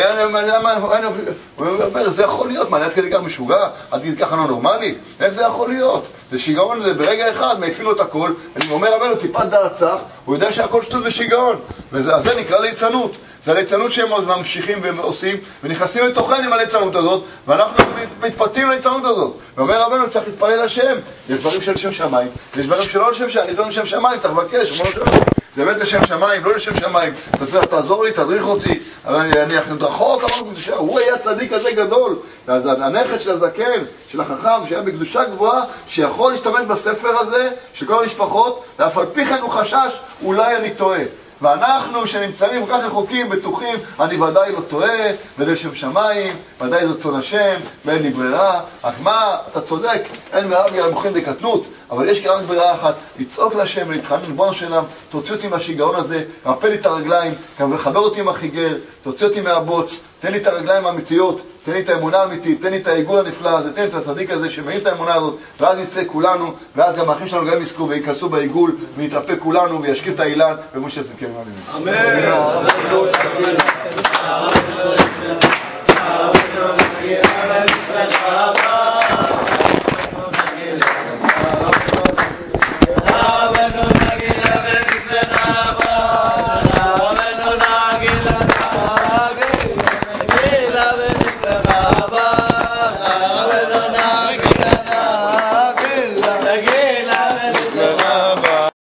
אומר, זה יכול להיות, מה, עד כדי כך משוגע? עד כדי כך לא נורמלי? איך זה יכול להיות? זה שיגעון, זה ברגע אחד, מעיפים לו את הכל, אני אומר רבנו, טיפת דעת צח, הוא יודע שהכל שטות ושיגעון, וזה נקרא ליצנות. זה הליצנות שהם ממשיכים ועושים, ונכנסים לתוכן עם הליצנות הזאת, ואנחנו מתפתים לליצנות הזאת. ואומר רבנו, צריך להתפלל לשם. יש דברים של שם שמיים, יש דברים שלא לשם שמיים, יש דברים לשם שמיים, צריך לבקש, אומר שלא. זה באמת לשם שמיים, לא לשם שמיים. אתה צריך, תעזור לי, תדריך אותי, אני, אני רחוק, הוא היה צדיק כזה גדול. אז הנכד של הזקן, של החכם, שהיה בקדושה גבוהה, שיכול להשתמש בספר הזה, של כל המשפחות, ואף על פי כן הוא חשש, אולי אני טועה. ואנחנו שנמצאים כל כך רחוקים, בטוחים, אני ודאי לא טועה, וזה לשם שמיים, ודאי רצון השם, ואין לי ברירה. רק מה, אתה צודק, אין ברירה בגלל מוכן דקטנות, אבל יש רק ברירה אחת, לצעוק להשם ולהתחנן לבונו שלם, תוציא אותי מהשיגעון הזה, רפא לי את הרגליים, וחבר אותי עם החיגר, תוציא אותי מהבוץ, תן לי את הרגליים האמיתיות, תן לי את האמונה האמיתית, תן לי את העיגול הנפלא הזה, תן לי את הצדיק הזה שמעין את האמונה הזאת, ואז נצא כולנו, ואז גם האחים שלנו גם יזכו וייכנסו בעיגול, ונתרפא כולנו וישקיע את האילן, ומשה סכם. אמן.